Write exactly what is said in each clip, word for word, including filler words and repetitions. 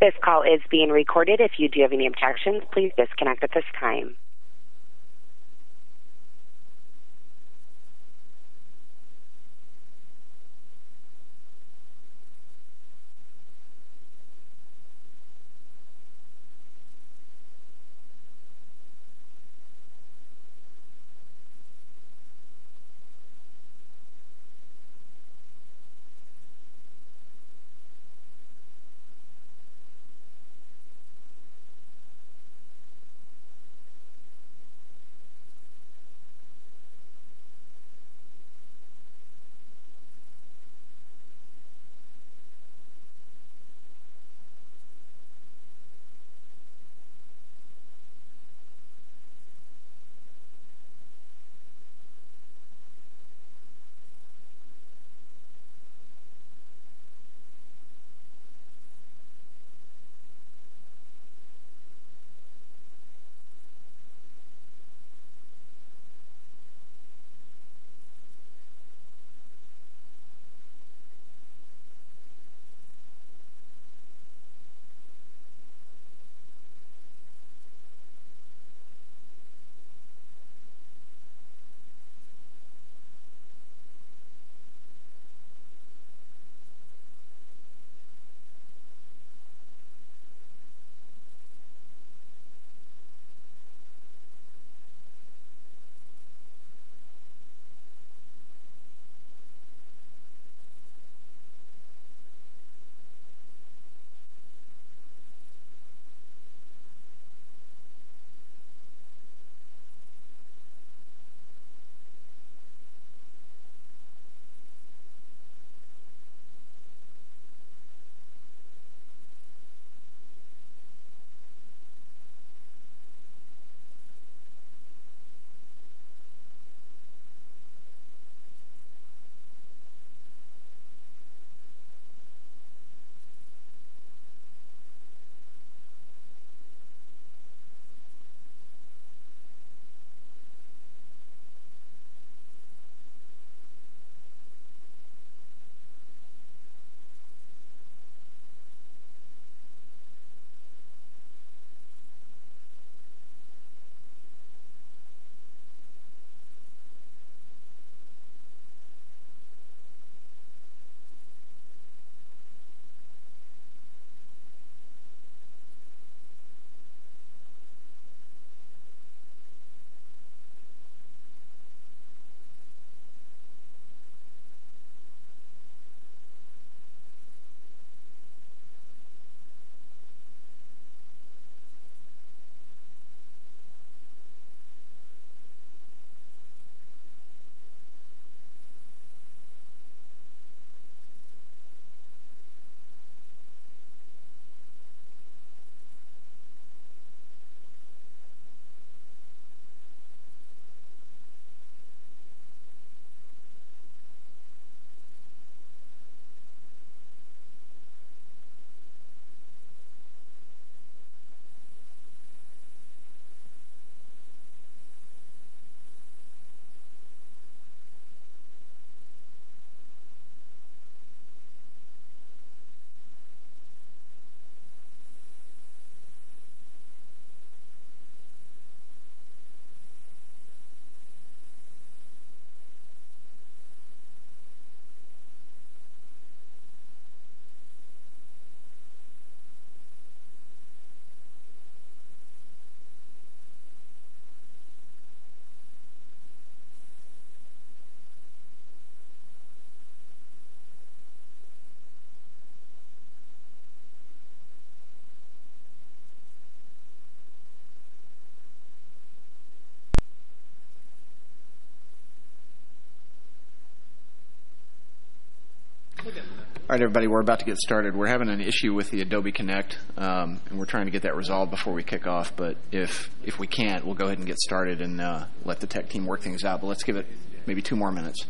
This call is being recorded. If you do have any objections, please disconnect at this time. All right, everybody, we're about to get started. We're having an issue with the Adobe Connect, um, and we're trying to get that resolved before we kick off. But if if we can't, we'll go ahead and get started and uh, let the tech team work things out. But let's give it maybe two more minutes.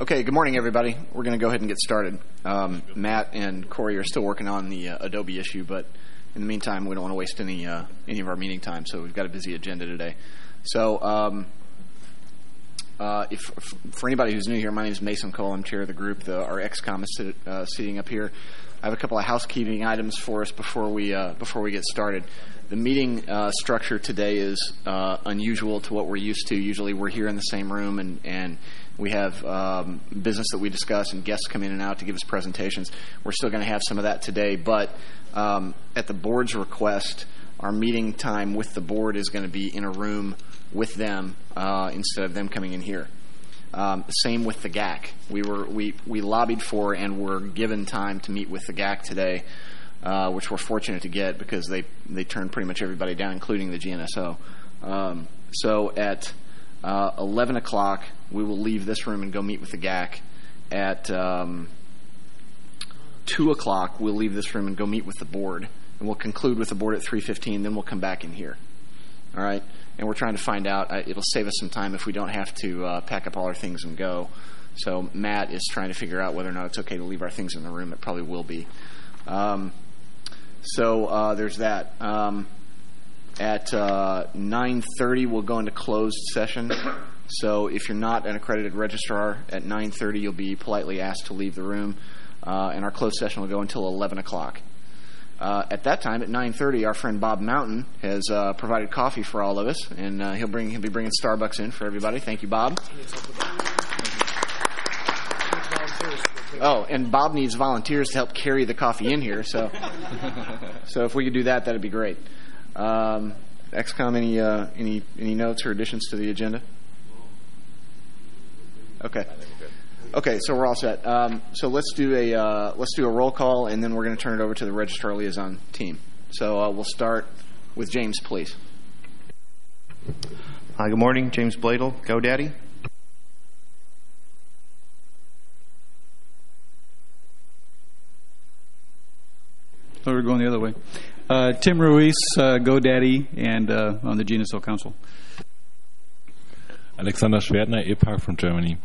Okay, good morning, everybody. We're going to go ahead and get started. Um, Matt and Corey are still working on the uh, Adobe issue, but in the meantime, we don't want to waste any uh, any of our meeting time, so we've got a busy agenda today. So, um, uh, if for anybody who's new here, my name is Mason Cole. I'm chair of the group. The, our X COM is sit, uh, sitting up here. I have a couple of housekeeping items for us before we uh, before we get started. The meeting uh, structure today is uh, unusual to what we're used to. Usually, we're here in the same room and and we have um, business that we discuss and guests come in and out to give us presentations. We're still going to have some of that today, but um, at the board's request, our meeting time with the board is going to be in a room with them uh, instead of them coming in here. Um, same with the G A C. We were we, we lobbied for and were given time to meet with the G A C today, uh, which we're fortunate to get because they, they turned pretty much everybody down, including the G N S O. Um, so at uh, eleven o'clock, we will leave this room and go meet with the G A C. At um, two o'clock, we'll leave this room and go meet with the board. And we'll conclude with the board at three fifteen, then we'll come back in here. All right? And we're trying to find out, uh, it'll save us some time if we don't have to uh, pack up all our things and go. So Matt is trying to figure out whether or not it's okay to leave our things in the room. It probably will be. Um, so uh, there's that. Um, at uh, nine thirty, we'll go into closed session. So if you're not an accredited registrar, at nine thirty, you'll be politely asked to leave the room. Uh, and our closed session will go until eleven o'clock. Uh, at that time, at nine thirty, our friend Bob Mountain has uh, provided coffee for all of us, and uh, he'll bring he'll be bringing Starbucks in for everybody. Thank you, Bob. Oh, and Bob needs volunteers to help carry the coffee in here. So, so if we could do that, that'd be great. Um, X COM, any uh, any any notes or additions to the agenda? Okay. Okay, so we're all set. Um, so let's do a uh, let's do a roll call, and then we're going to turn it over to the registrar liaison team. So uh, we'll start with James, please. Hi, good morning, James Bladel, GoDaddy. Oh, we're going the other way. Uh, Tim Ruiz, uh, GoDaddy, and uh, on the G N S O Council. Alexander Schwertner, E P A C from Germany.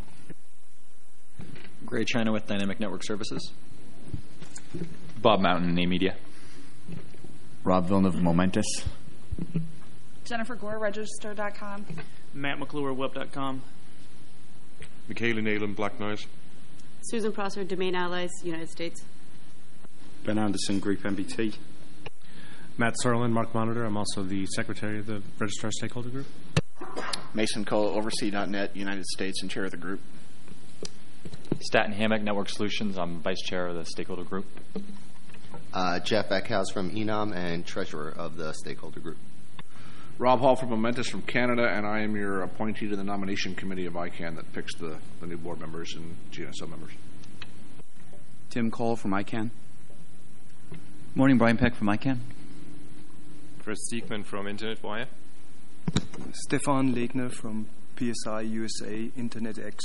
Gray China with Dynamic Network Services. Bob Mountain, NAMedia. Rob Villeneuve, Momentous. Jennifer Gore, Register dot com. Matt McClure, Web dot com. Michaela Nayland, Black Noise. Susan Prosser, Domain Allies, United States. Ben Anderson, Group M B T. Matt Serlin, Mark Monitor. I'm also the secretary of the Registrar Stakeholder Group. Mason Cole, Oversee dot net, United States, and chair of the group. Staten Hammock Network Solutions. I'm vice chair of the stakeholder group. Uh, Jeff Eckhouse from E N O M and treasurer of the stakeholder group. Rob Hall from Momentous from Canada, and I am your appointee to the nomination committee of I CANN that picks the, the new board members and G N S O members. Tim Cole from I CANN. Morning, Brian Peck from I CANN. Chris Siegman from Internet Wire. Stefan Legner from P S I U S A Internet X.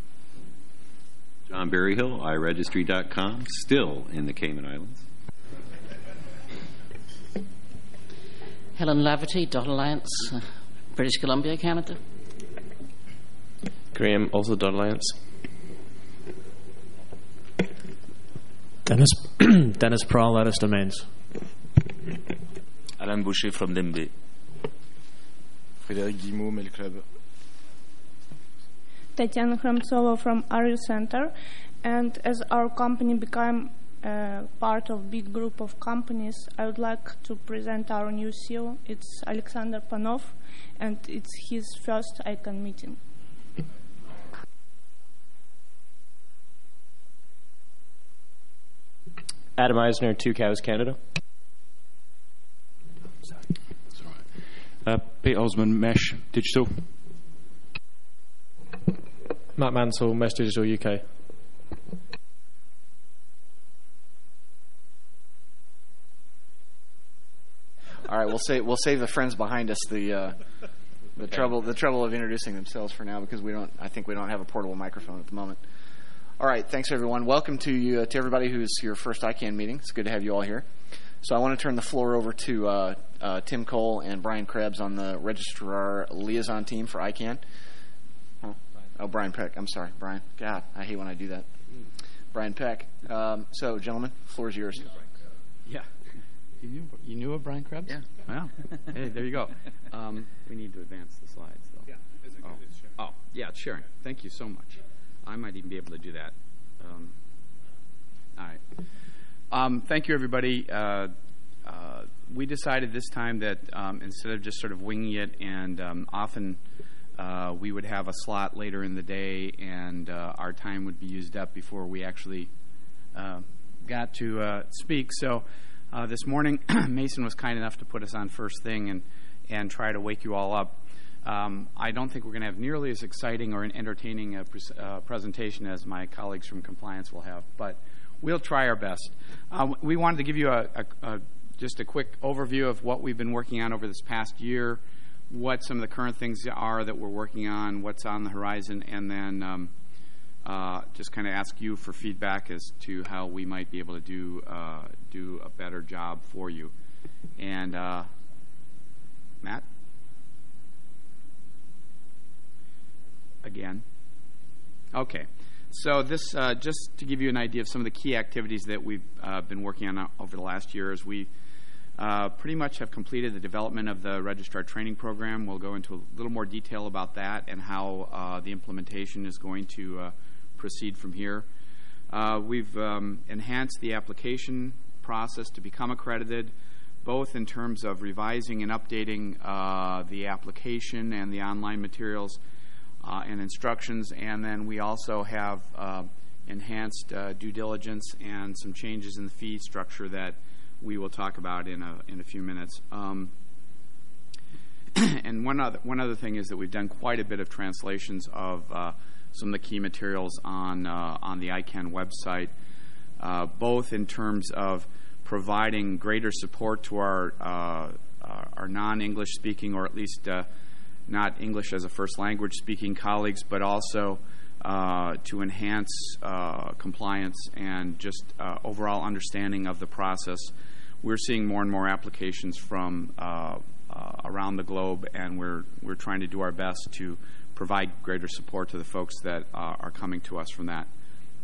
John Berryhill, i registry dot com, still in the Cayman Islands. Helen Laverty, Dot Alliance, uh, British Columbia, Canada. Graham, also Dot Alliance. Dennis Dennis Prawl, Lattice Domains. Alain Boucher from Limbe. Frédéric Guillemot, Mail Club. Tatiana Kramtsova from A R I Center, and as our company became uh, part of big group of companies, I would like to present our new C E O. It's Alexander Panov, and it's his first I CANN meeting. Adam Eisner, Two Cows Canada. Uh, Pete Osman, Mesh Digital. Matt Mansell, Mesh Digital U K. All right, we'll save we'll save the friends behind us the uh, the okay. trouble the trouble of introducing themselves for now because we don't I think we don't have a portable microphone at the moment. All right, thanks everyone. Welcome to you uh, to everybody who's your first I CANN meeting. It's good to have you all here. So I want to turn the floor over to uh, uh, Tim Cole and Brian Krebs on the registrar liaison team for I CANN. Huh? Oh, Brian Peck. I'm sorry, Brian. God, I hate when I do that. Brian Peck. Um, so, gentlemen, the floor is yours. Yeah. You knew, you knew of Brian Krebs? Yeah. Wow. Hey, there you go. Um, we need to advance the slides, though. Yeah. It's, oh. it's sharing. oh, yeah, it's sharing. Thank you so much. I might even be able to do that. Um, all right. Um, thank you, everybody. Uh, uh, we decided this time that um, instead of just sort of winging it, and um, often uh, we would have a slot later in the day, and uh, our time would be used up before we actually uh, got to uh, speak. So uh, this morning, Mason was kind enough to put us on first thing and, and try to wake you all up. Um, I don't think we're going to have nearly as exciting or an entertaining a pre- uh, presentation as my colleagues from compliance will have, but we'll try our best. Uh, we wanted to give you a, a, a just a quick overview of what we've been working on over this past year, what some of the current things are that we're working on, what's on the horizon, and then um, uh, just kind of ask you for feedback as to how we might be able to do uh, do a better job for you. And uh, Matt? Again. Okay. So this, uh, just to give you an idea of some of the key activities that we've uh, been working on over the last year, is we uh, pretty much have completed the development of the registrar training program. We'll go into a little more detail about that and how uh, the implementation is going to uh, proceed from here. Uh, we've um, enhanced the application process to become accredited, both in terms of revising and updating uh, the application and the online materials Uh, and instructions, and then we also have uh, enhanced uh, due diligence and some changes in the fee structure that we will talk about in a in a few minutes. Um, and one other one other thing is that we've done quite a bit of translations of uh, some of the key materials on uh, on the I CANN website, uh, both in terms of providing greater support to our uh, our non-English speaking, or at least uh, not English as a first language speaking colleagues, but also uh, to enhance uh, compliance and just uh, overall understanding of the process. We're seeing more and more applications from uh, uh, around the globe, and we're we're trying to do our best to provide greater support to the folks that uh, are coming to us from that.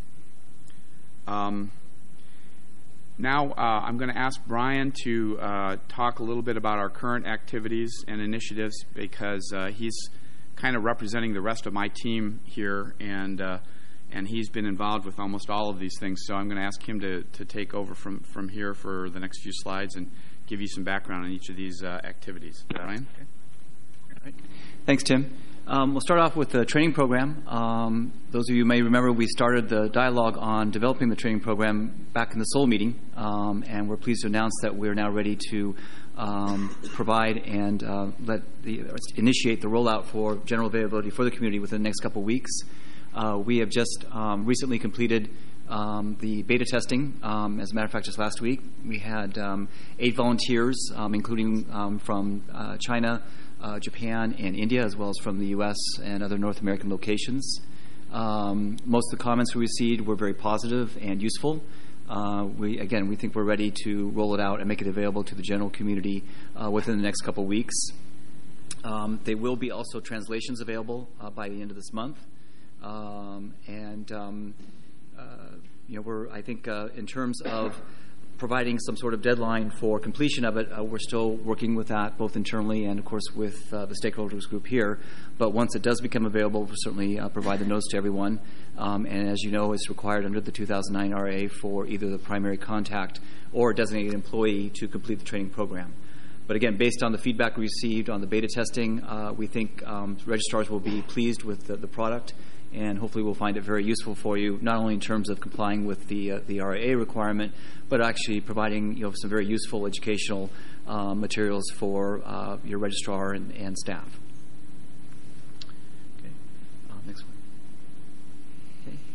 Um, Now uh, I'm going to ask Brian to uh, talk a little bit about our current activities and initiatives, because uh, he's kind of representing the rest of my team here, and uh, and he's been involved with almost all of these things. So I'm going to ask him to, to take over from, from here for the next few slides and give you some background on each of these uh, activities. Brian? Okay. All right. Thanks, Tim. Um, we'll start off with the training program. Um, those of you may remember we started the dialogue on developing the training program back in the Seoul meeting, um, and we're pleased to announce that we're now ready to um, provide and uh, let the initiate the rollout for general availability for the community within the next couple of weeks. Uh, we have just um, recently completed um, the beta testing. Um, as a matter of fact, just last week we had um, eight volunteers, um, including um, from uh, China, Uh, Japan, and India, as well as from the U S and other North American locations. Um, most of the comments we received were very positive and useful. Uh, we again, we think we're ready to roll it out and make it available to the general community uh, within the next couple of weeks. Um, there will be also translations available uh, by the end of this month, um, and um, uh, you know, we're I think uh, in terms of providing some sort of deadline for completion of it, uh, we're still working with that, both internally and, of course, with uh, the stakeholders group here. But once it does become available, we'll certainly uh, provide the notes to everyone. Um, and as you know, it's required under the two thousand nine R A for either the primary contact or a designated employee to complete the training program. But again, based on the feedback we received on the beta testing, uh, we think um, registrars will be pleased with the, the product, and hopefully we'll find it very useful for you, not only in terms of complying with the uh, the R A A requirement, but actually providing you know some very useful educational uh, materials for uh, your registrar and, and staff. Okay, uh, next one. Okay.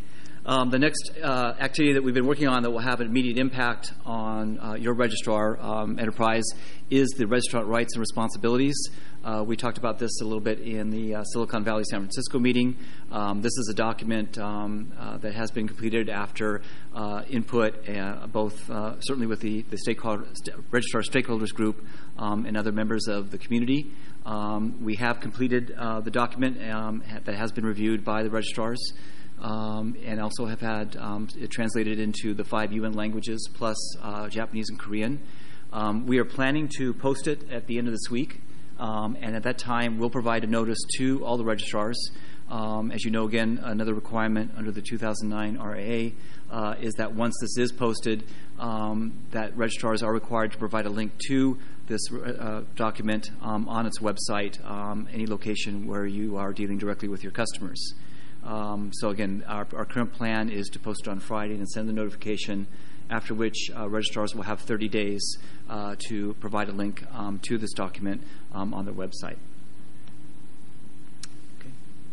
Um, the next uh, activity that we've been working on that will have an immediate impact on uh, your registrar um, enterprise is the registrant rights and responsibilities. Uh, we talked about this a little bit in the uh, Silicon Valley San Francisco meeting. Um, this is a document um, uh, that has been completed after uh, input, uh, both uh, certainly with the, the stakeholder, st- registrar stakeholders group um, and other members of the community. Um, we have completed uh, the document um, ha- that has been reviewed by the registrars. Um, and also have had um, it translated into the five U N languages plus uh, Japanese and Korean. Um, we are planning to post it at the end of this week, um, and at that time we'll provide a notice to all the registrars. Um, as you know, again, another requirement under the two thousand nine R A A uh, is that once this is posted, um, that registrars are required to provide a link to this uh, document um, on its website, um, any location where you are dealing directly with your customers. Um, so again, our, our current plan is to post it on Friday and send the notification, after which uh, registrars will have thirty days uh, to provide a link um, to this document um, on their website. Okay.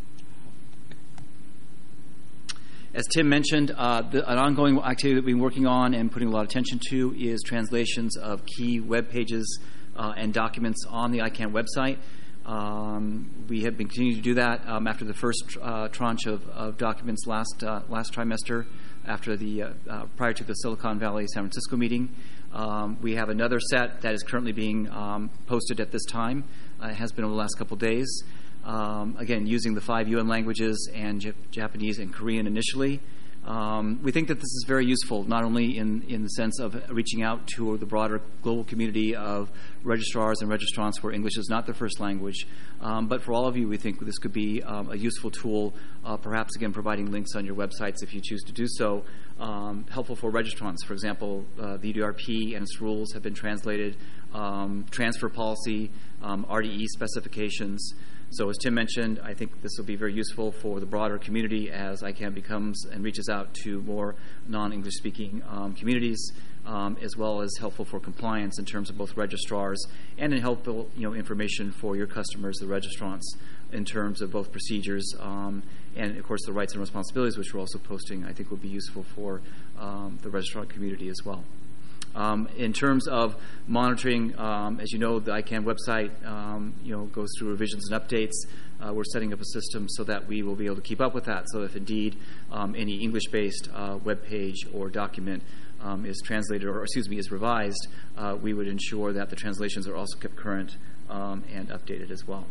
As Tim mentioned, uh, the, an ongoing activity that we've been working on and putting a lot of attention to is translations of key web pages uh, and documents on the I CANN website. Um, we have been continuing to do that um, after the first uh, tranche of, of documents last uh, last trimester, after the uh, uh, prior to the Silicon Valley San Francisco meeting. Um, we have another set that is currently being um, posted at this time. Uh, it has been over the last couple of days. Um, again, using the five U N languages and Jap- Japanese and Korean initially. Um, we think that this is very useful, not only in, in the sense of reaching out to the broader global community of registrars and registrants where English is not their first language, um, but for all of you, we think this could be um, a useful tool, uh, perhaps, again, providing links on your websites if you choose to do so, um, helpful for registrants. For example, uh, the U D R P and its rules have been translated, um, transfer policy, um, R D E specifications. So as Tim mentioned, I think this will be very useful for the broader community as I CANN becomes and reaches out to more non-English speaking um, communities, um, as well as helpful for compliance in terms of both registrars and in helpful you know, information for your customers, the registrants, in terms of both procedures um, and, of course, the rights and responsibilities, which we're also posting, I think will be useful for um, the registrant community as well. Um, in terms of monitoring, um, as you know, the I CANN website, um, you know, goes through revisions and updates. Uh, we're setting up a system so that we will be able to keep up with that. So if indeed um, any English-based uh, web page or document um, is translated, or excuse me, is revised, uh, we would ensure that the translations are also kept current um, and updated as well.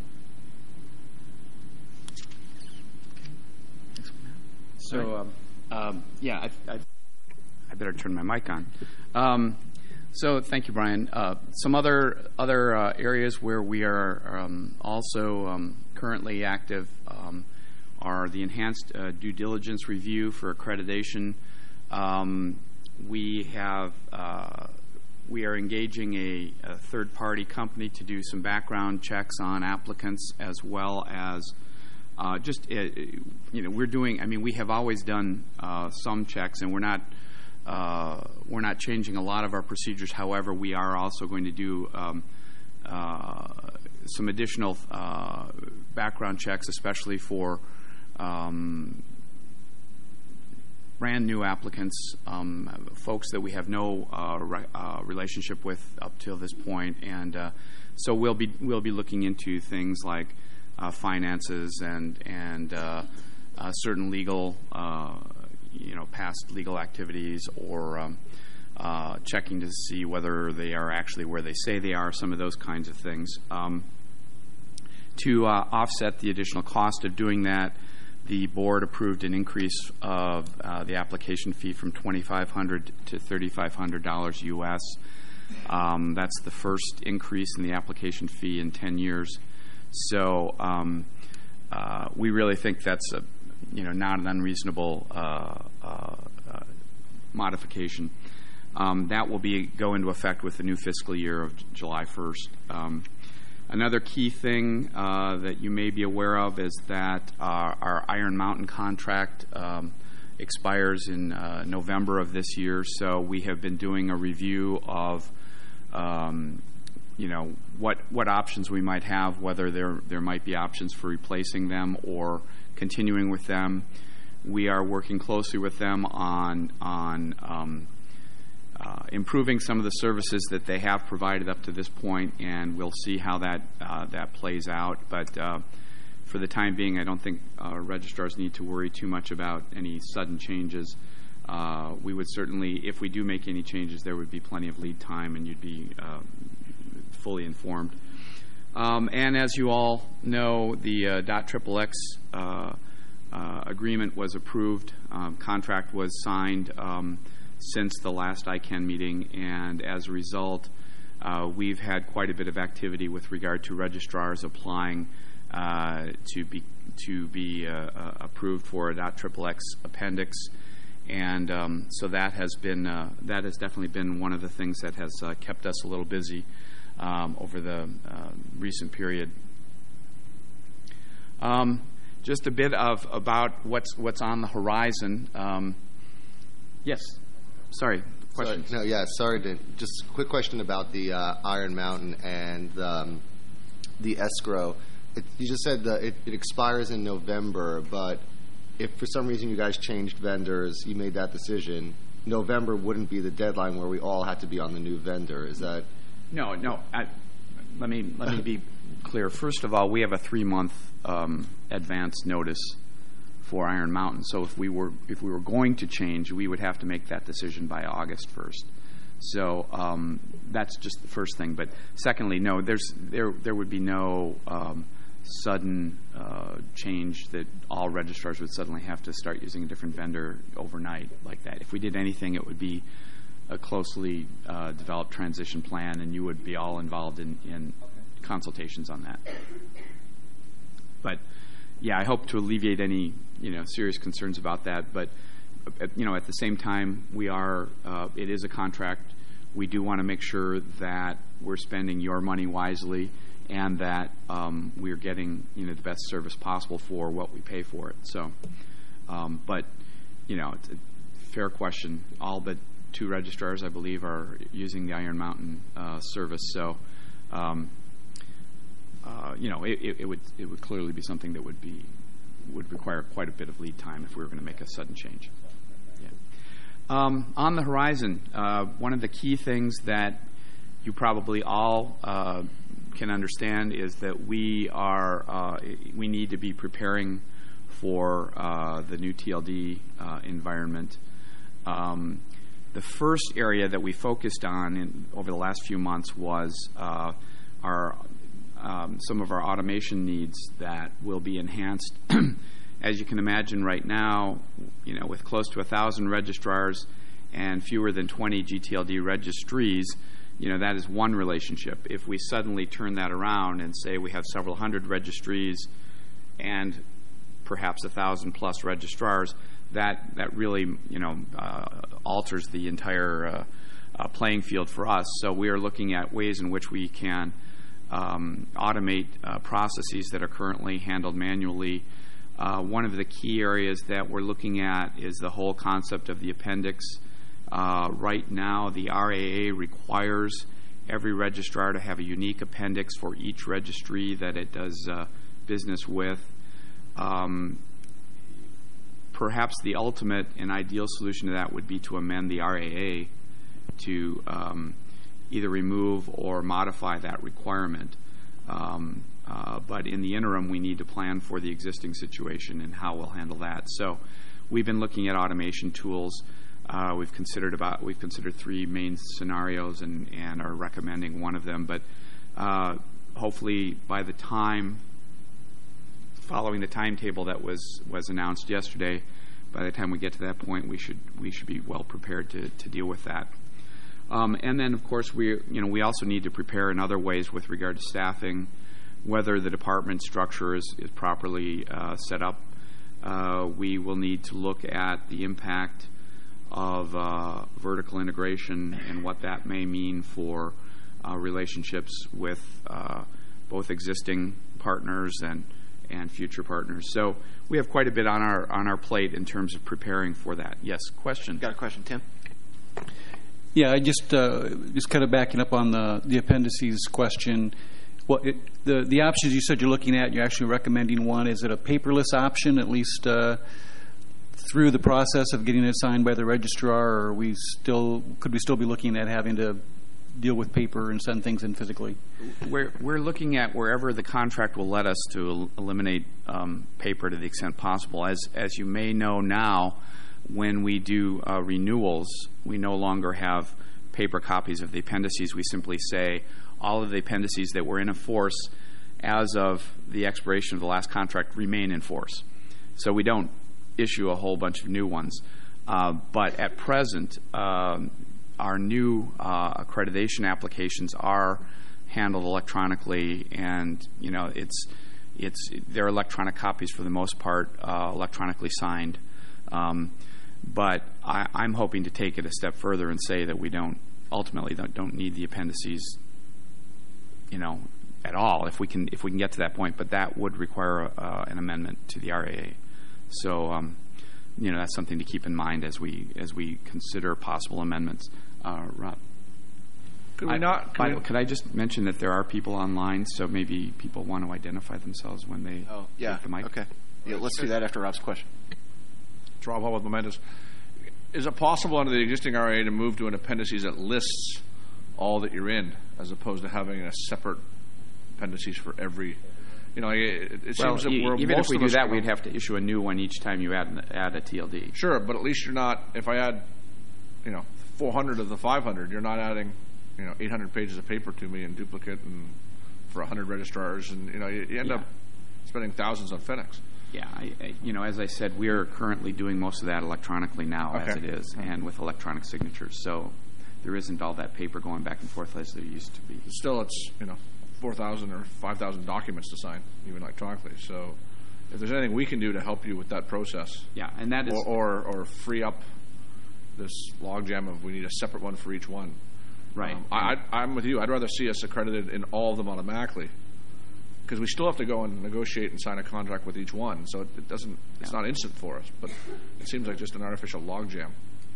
So, um, um, yeah, I, I, I better turn my mic on. Um, so, thank you, Brian. Uh, some other other uh, areas where we are um, also um, currently active um, are the enhanced uh, due diligence review for accreditation. Um, we have uh, we are engaging a, a third-party company to do some background checks on applicants, as well as uh, just uh, you know we're doing. I mean, we have always done uh, some checks, and we're not. Uh, we're not changing a lot of our procedures. However, we are also going to do um, uh, some additional uh, background checks, especially for um, brand new applicants, um, folks that we have no uh, re- uh, relationship with up till this point. And uh, so we'll be we'll be looking into things like uh, finances and and uh, uh, certain legal. Uh, you know, past legal activities, or um, uh, checking to see whether they are actually where they say they are, some of those kinds of things. Um, to uh, offset the additional cost of doing that, the board approved an increase of uh, the application fee from twenty-five hundred dollars to thirty-five hundred dollars U S. Um, that's the first increase in the application fee in ten years. So um, uh, we really think that's a you know, not an unreasonable uh, uh, uh, modification. Um, that will be go into effect with the new fiscal year of J- July first. Um, another key thing uh, that you may be aware of is that uh, our Iron Mountain contract um, expires in uh, November of this year, so we have been doing a review of um, you know, what what options we might have, whether there there might be options for replacing them or continuing with them. we are working closely with them on on um, uh, improving some of the services that they have provided up to this point, and we'll see how that uh, that plays out. But uh, for the time being, I don't think uh, registrars need to worry too much about any sudden changes. Uh, we would certainly, if we do make any changes, there would be plenty of lead time, and you'd be uh, fully informed. Um, and as you all know, the uh, dot triple X uh, uh, agreement was approved. Um, contract was signed um, since the last I CANN meeting, and as a result, uh, we've had quite a bit of activity with regard to registrars applying uh, to be to be uh, uh, approved for a dot triple X appendix. And um, so that has been uh, that has definitely been one of the things that has uh, kept us a little busy um, over the uh, recent period. Um, just a bit of about what's what's on the horizon. Um, yes, sorry, questions. Sorry, no, yeah, sorry. To, just a quick question about the uh, Iron Mountain and um, the escrow. It, you just said that it, it expires in November, but if for some reason you guys changed vendors, you made that decision, November wouldn't be the deadline where we all had to be on the new vendor. Is that? No, no. I, let me let me be clear. First of all, we have a three-month um, advance notice for Iron Mountain. So if we were if we were going to change, we would have to make that decision by August first. So um, that's just the first thing. But secondly, no, there's there there would be no Um, sudden uh, change that all registrars would suddenly have to start using a different vendor overnight like that. If we did anything, it would be a closely uh, developed transition plan, and you would be all involved in, in consultations on that. But yeah, I hope to alleviate any you know serious concerns about that. But at, you know, at the same time, we are uh, it is a contract. We do want to make sure that we're spending your money wisely, and that um, we're getting you know the best service possible for what we pay for it. So, um, but you know, it's a fair question. All but two registrars, I believe, are using the Iron Mountain uh, service. So, um, uh, you know, it, it, it would it would clearly be something that would be would require quite a bit of lead time if we were going to make a sudden change. Yeah. Um, on the horizon, uh, one of the key things that you probably all uh, can understand is that we are uh, we need to be preparing for uh, the new T L D uh, environment. Um, the first area that we focused on in, over the last few months was uh, our um, some of our automation needs that will be enhanced. As you can imagine, right now, you know, with close to a thousand registrars and fewer than twenty G T L D registries, you know, that is one relationship. If we suddenly turn that around and say we have several hundred registries and perhaps a thousand plus registrars, that that really, you know, uh, alters the entire uh, uh, playing field for us. So we are looking at ways in which we can um, automate uh, processes that are currently handled manually. Uh, one of the key areas that we're looking at is the whole concept of the appendix. Uh, right now, the R A A requires every registrar to have a unique appendix for each registry that it does uh, business with. Um, perhaps the ultimate and ideal solution to that would be to amend the R A A to um, either remove or modify that requirement. Um, uh, but in the interim, we need to plan for the existing situation and how we'll handle that. So we've been looking at automation tools. Uh, we've considered about we've considered three main scenarios and, and are recommending one of them. But uh, hopefully, by the time following the timetable that was, was announced yesterday, by the time we get to that point, we should we should be well prepared to, to deal with that. Um, and then, of course, we you know we also need to prepare in other ways with regard to staffing, whether the department structure is, is properly uh, set up. Uh, we will need to look at the impact of uh, vertical integration and what that may mean for uh, relationships with uh, both existing partners and and future partners. So we have quite a bit on our on our plate in terms of preparing for that. Yes, question. Got a question, Tim? Yeah, I just uh, just kind of backing up on the the appendices question. What it, the the options you said you're looking at, you're actually recommending one. Is it a paperless option, at least uh, through the process of getting it signed by the registrar, or are we still could we still be looking at having to deal with paper and send things in physically? We're we're looking at wherever the contract will let us to el- eliminate um, paper to the extent possible. As as you may know now, when we do uh, renewals, we no longer have paper copies of the appendices. We simply say all of the appendices that were in force as of the expiration of the last contract remain in force. So we don't issue a whole bunch of new ones. Uh, but at present, um, our new uh, accreditation applications are handled electronically, and you know it's it's they're electronic copies for the most part, uh, electronically signed. Um, but I, I'm hoping to take it a step further and say that we don't ultimately don't, don't need the appendices, you know, at all if we can if we can get to that point. But that would require uh, an amendment to the R A A. So, um, you know, that's something to keep in mind as we as we consider possible amendments. Uh, Rob, could we not? Could, we, I, could I just mention that there are people online, so maybe people want to identify themselves when they oh, yeah, take the mic. Okay. Yeah, let's do that after Rob's question. It's Rob Hall with Momentous. Is it possible under the existing R A A to move to an appendices that lists all that you're in, as opposed to having a separate appendices for every? You know, it, it well, seems that e- we're even most if we of do us that, we'd have to issue a new one each time you add an, add a T L D. Sure, but at least you're not. If I add, you know, four hundred of the five hundred, you're not adding, you know, eight hundred pages of paper to me in duplicate and for one hundred registrars, and you know, you, you end yeah. up spending thousands on FedEx. Yeah, I, I, you know, as I said, we are currently doing most of that electronically now, okay. as it is, and with electronic signatures. So there isn't all that paper going back and forth as there used to be. Still, it's you know. four thousand or five thousand documents to sign, even electronically. So if there's anything we can do to help you with that process, yeah, and that is, or, or, or free up this logjam of we need a separate one for each one. Right. Um, I, I'm with you. I'd rather see us accredited in all of them automatically, because we still have to go and negotiate and sign a contract with each one. So it, it doesn't. It's yeah. not instant for us, but it seems like just an artificial logjam.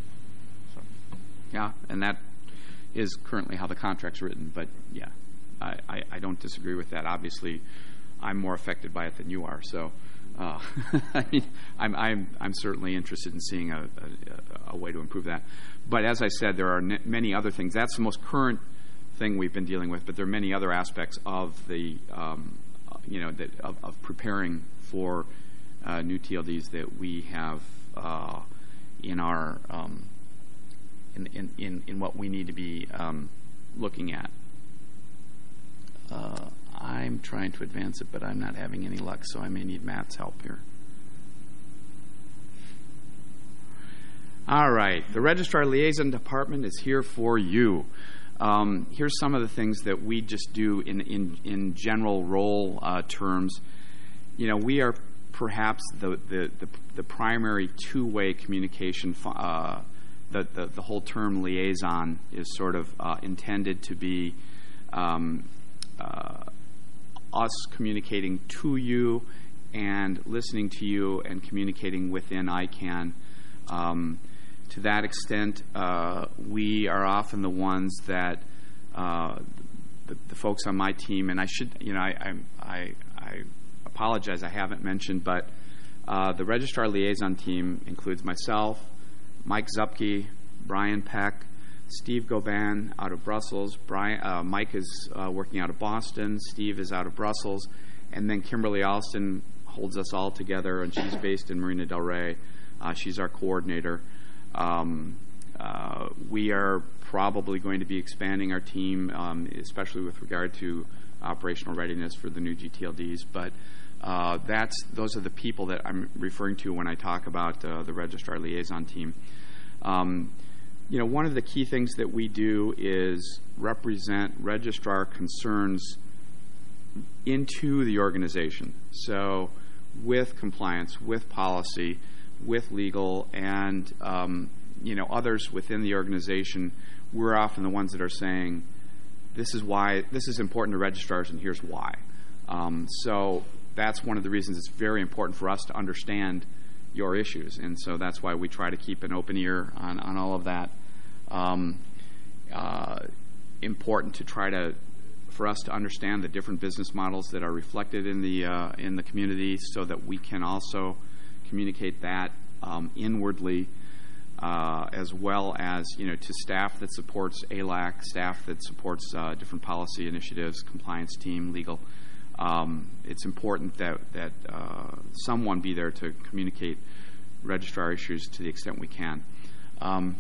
So. Yeah, and that is currently how the contract's written. But yeah. I, I, I don't disagree with that. Obviously, I'm more affected by it than you are. So, uh, I mean, I'm I'm I'm certainly interested in seeing a, a, a way to improve that. But as I said, there are n- many other things. That's the most current thing we've been dealing with. But there are many other aspects of the um, you know that of, of preparing for uh, new T L Ds that we have uh, in our um, in, in in in what we need to be um, looking at. Uh, I'm trying to advance it, but I'm not having any luck, so I may need Matt's help here. All right. The Registrar Liaison Department is here for you. Um, here's some of the things that we just do in, in, in general role uh, terms. You know, we are perhaps the, the, the, the primary two-way communication. Uh, the, the, the whole term liaison is sort of uh, intended to be um, Uh, us communicating to you and listening to you and communicating within I CANN. Um, to that extent, uh, we are often the ones that uh, the, the folks on my team, and I should, you know, I, I, I apologize, I haven't mentioned, but uh, the Registrar Liaison team includes myself, Mike Zupke, Brian Peck, Steve Goban out of Brussels. Brian, uh, Mike is uh, working out of Boston. Steve is out of Brussels. And then Kimberly Alston holds us all together, and she's based in Marina del Rey. Uh, she's our coordinator. Um, uh, we are probably going to be expanding our team, um, especially with regard to operational readiness for the new G T L Ds. But uh, that's those are the people that I'm referring to when I talk about uh, the Registrar Liaison team. Um, You know, one of the key things that we do is represent registrar concerns into the organization. So with compliance, with policy, with legal, and, um, you know, others within the organization, we're often the ones that are saying, this is why, this is important to registrars, and here's why. Um, so that's one of the reasons it's very important for us to understand your issues, and so that's why we try to keep an open ear on, on all of that. Um, uh, important to try to, for us to understand the different business models that are reflected in the uh, in the community, so that we can also communicate that um, inwardly, uh, as well as, you know, to staff that supports A L A C, staff that supports uh, different policy initiatives, compliance team, legal. Um, it's important that, that uh, someone be there to communicate registrar issues to the extent we can. Um,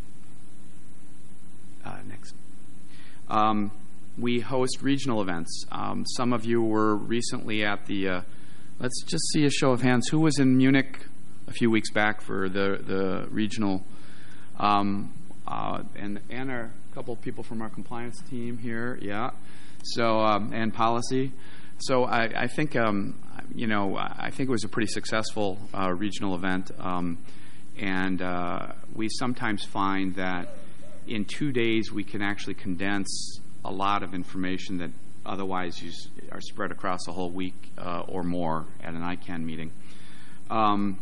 uh, next. Um, we host regional events. Um, some of you were recently at the, uh, let's just see a show of hands. Who was in Munich a few weeks back for the, the regional, um, uh, and, and our, a couple of people from our compliance team here, yeah. So, um, and policy. So I, I think, um, you know, I think it was a pretty successful uh, regional event, um, and uh, we sometimes find that in two days we can actually condense a lot of information that otherwise you s- are spread across a whole week uh, or more at an I CANN meeting. Um,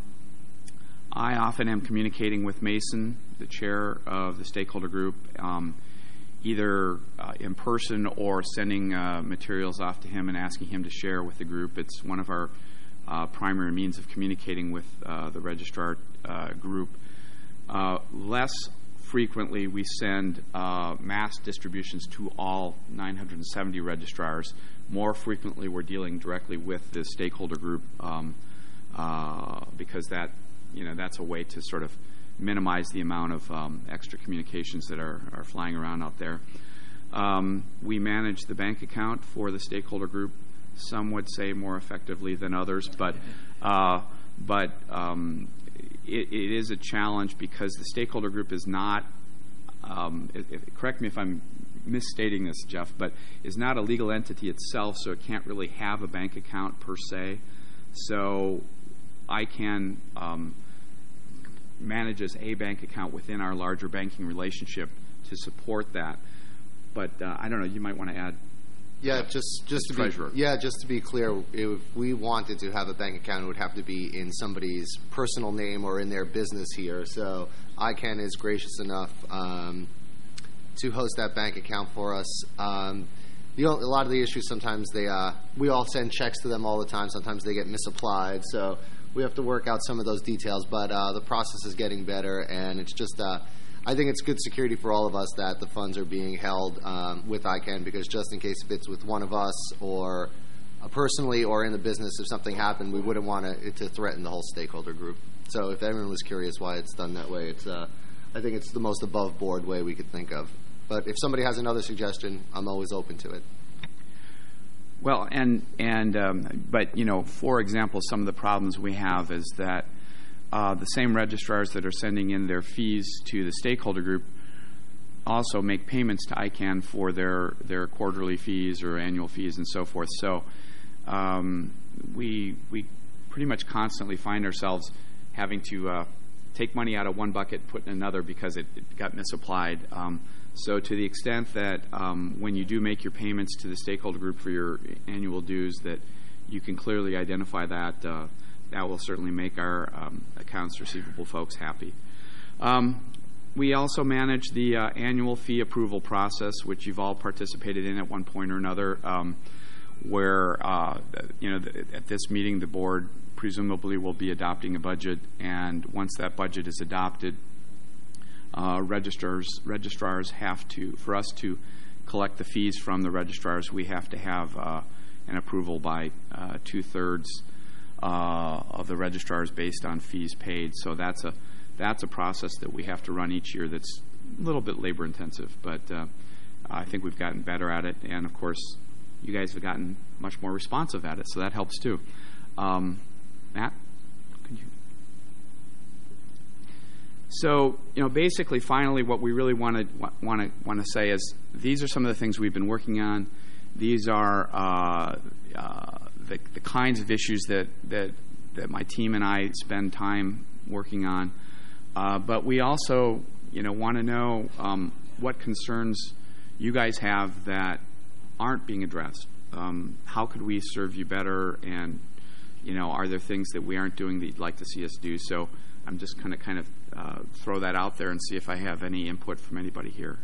I often am communicating with Mason, the chair of the stakeholder group, um, either uh, in person or sending uh, materials off to him and asking him to share with the group. It's one of our uh, primary means of communicating with uh, the registrar uh, group. Uh, less frequently, we send uh, mass distributions to all nine hundred seventy registrars. More frequently, we're dealing directly with the stakeholder group um, uh, because that, you know, that's a way to sort of minimize the amount of um, extra communications that are, are flying around out there. Um, we manage the bank account for the stakeholder group. Some would say more effectively than others, but uh, but um, it, it is a challenge because the stakeholder group is not, um, it, it, correct me if I'm misstating this, Jeff, but is not a legal entity itself, so it can't really have a bank account per se. So I can um, manages a bank account within our larger banking relationship to support that. But uh, I don't know, you might want to add. Yeah, just just to treasurer. be yeah, just to be clear, if we wanted to have a bank account, it would have to be in somebody's personal name or in their business here. So I CANN is gracious enough um, to host that bank account for us. Um, you know, a lot of the issues sometimes they uh, we all send checks to them all the time. Sometimes they get misapplied, so we have to work out some of those details. But uh, the process is getting better, and it's just. Uh, I think it's good security for all of us that the funds are being held um, with I CANN, because just in case if it's with one of us or uh, personally or in the business, if something happened, we wouldn't want it to threaten the whole stakeholder group. So if anyone was curious why it's done that way, it's uh, I think it's the most above board way we could think of. But if somebody has another suggestion, I'm always open to it. Well, and and um, but you know, for example, some of the problems we have is that Uh, the same registrars that are sending in their fees to the stakeholder group also make payments to I CANN for their, their quarterly fees or annual fees and so forth. So um, we we pretty much constantly find ourselves having to uh, take money out of one bucket and put in another because it, it got misapplied. Um, so to the extent that um, when you do make your payments to the stakeholder group for your annual dues, that you can clearly identify that, uh, that will certainly make our um, accounts receivable folks happy. Um, we also manage the uh, annual fee approval process, which you've all participated in at one point or another, um, where, uh, you know, th- at this meeting, the board presumably will be adopting a budget, and once that budget is adopted, uh, registrars, registrars have to, for us to collect the fees from the registrars, we have to have uh, an approval by uh, two-thirds Uh, of the registrars based on fees paid. So that's a that's a process that we have to run each year that's a little bit labor intensive, but uh, I think we've gotten better at it, and of course you guys have gotten much more responsive at it, so that helps too. Um, Matt, could you? So, you know, basically, finally, what we really want to want to want to say is these are some of the things we've been working on. These are uh, uh, The, the kinds of issues that, that that my team and I spend time working on, uh, but we also, you know, want to know um, what concerns you guys have that aren't being addressed. Um, how could we serve you better, and you know, are there things that we aren't doing that you'd like to see us do? So I'm just kind of kind of uh, throw that out there and see if I have any input from anybody here.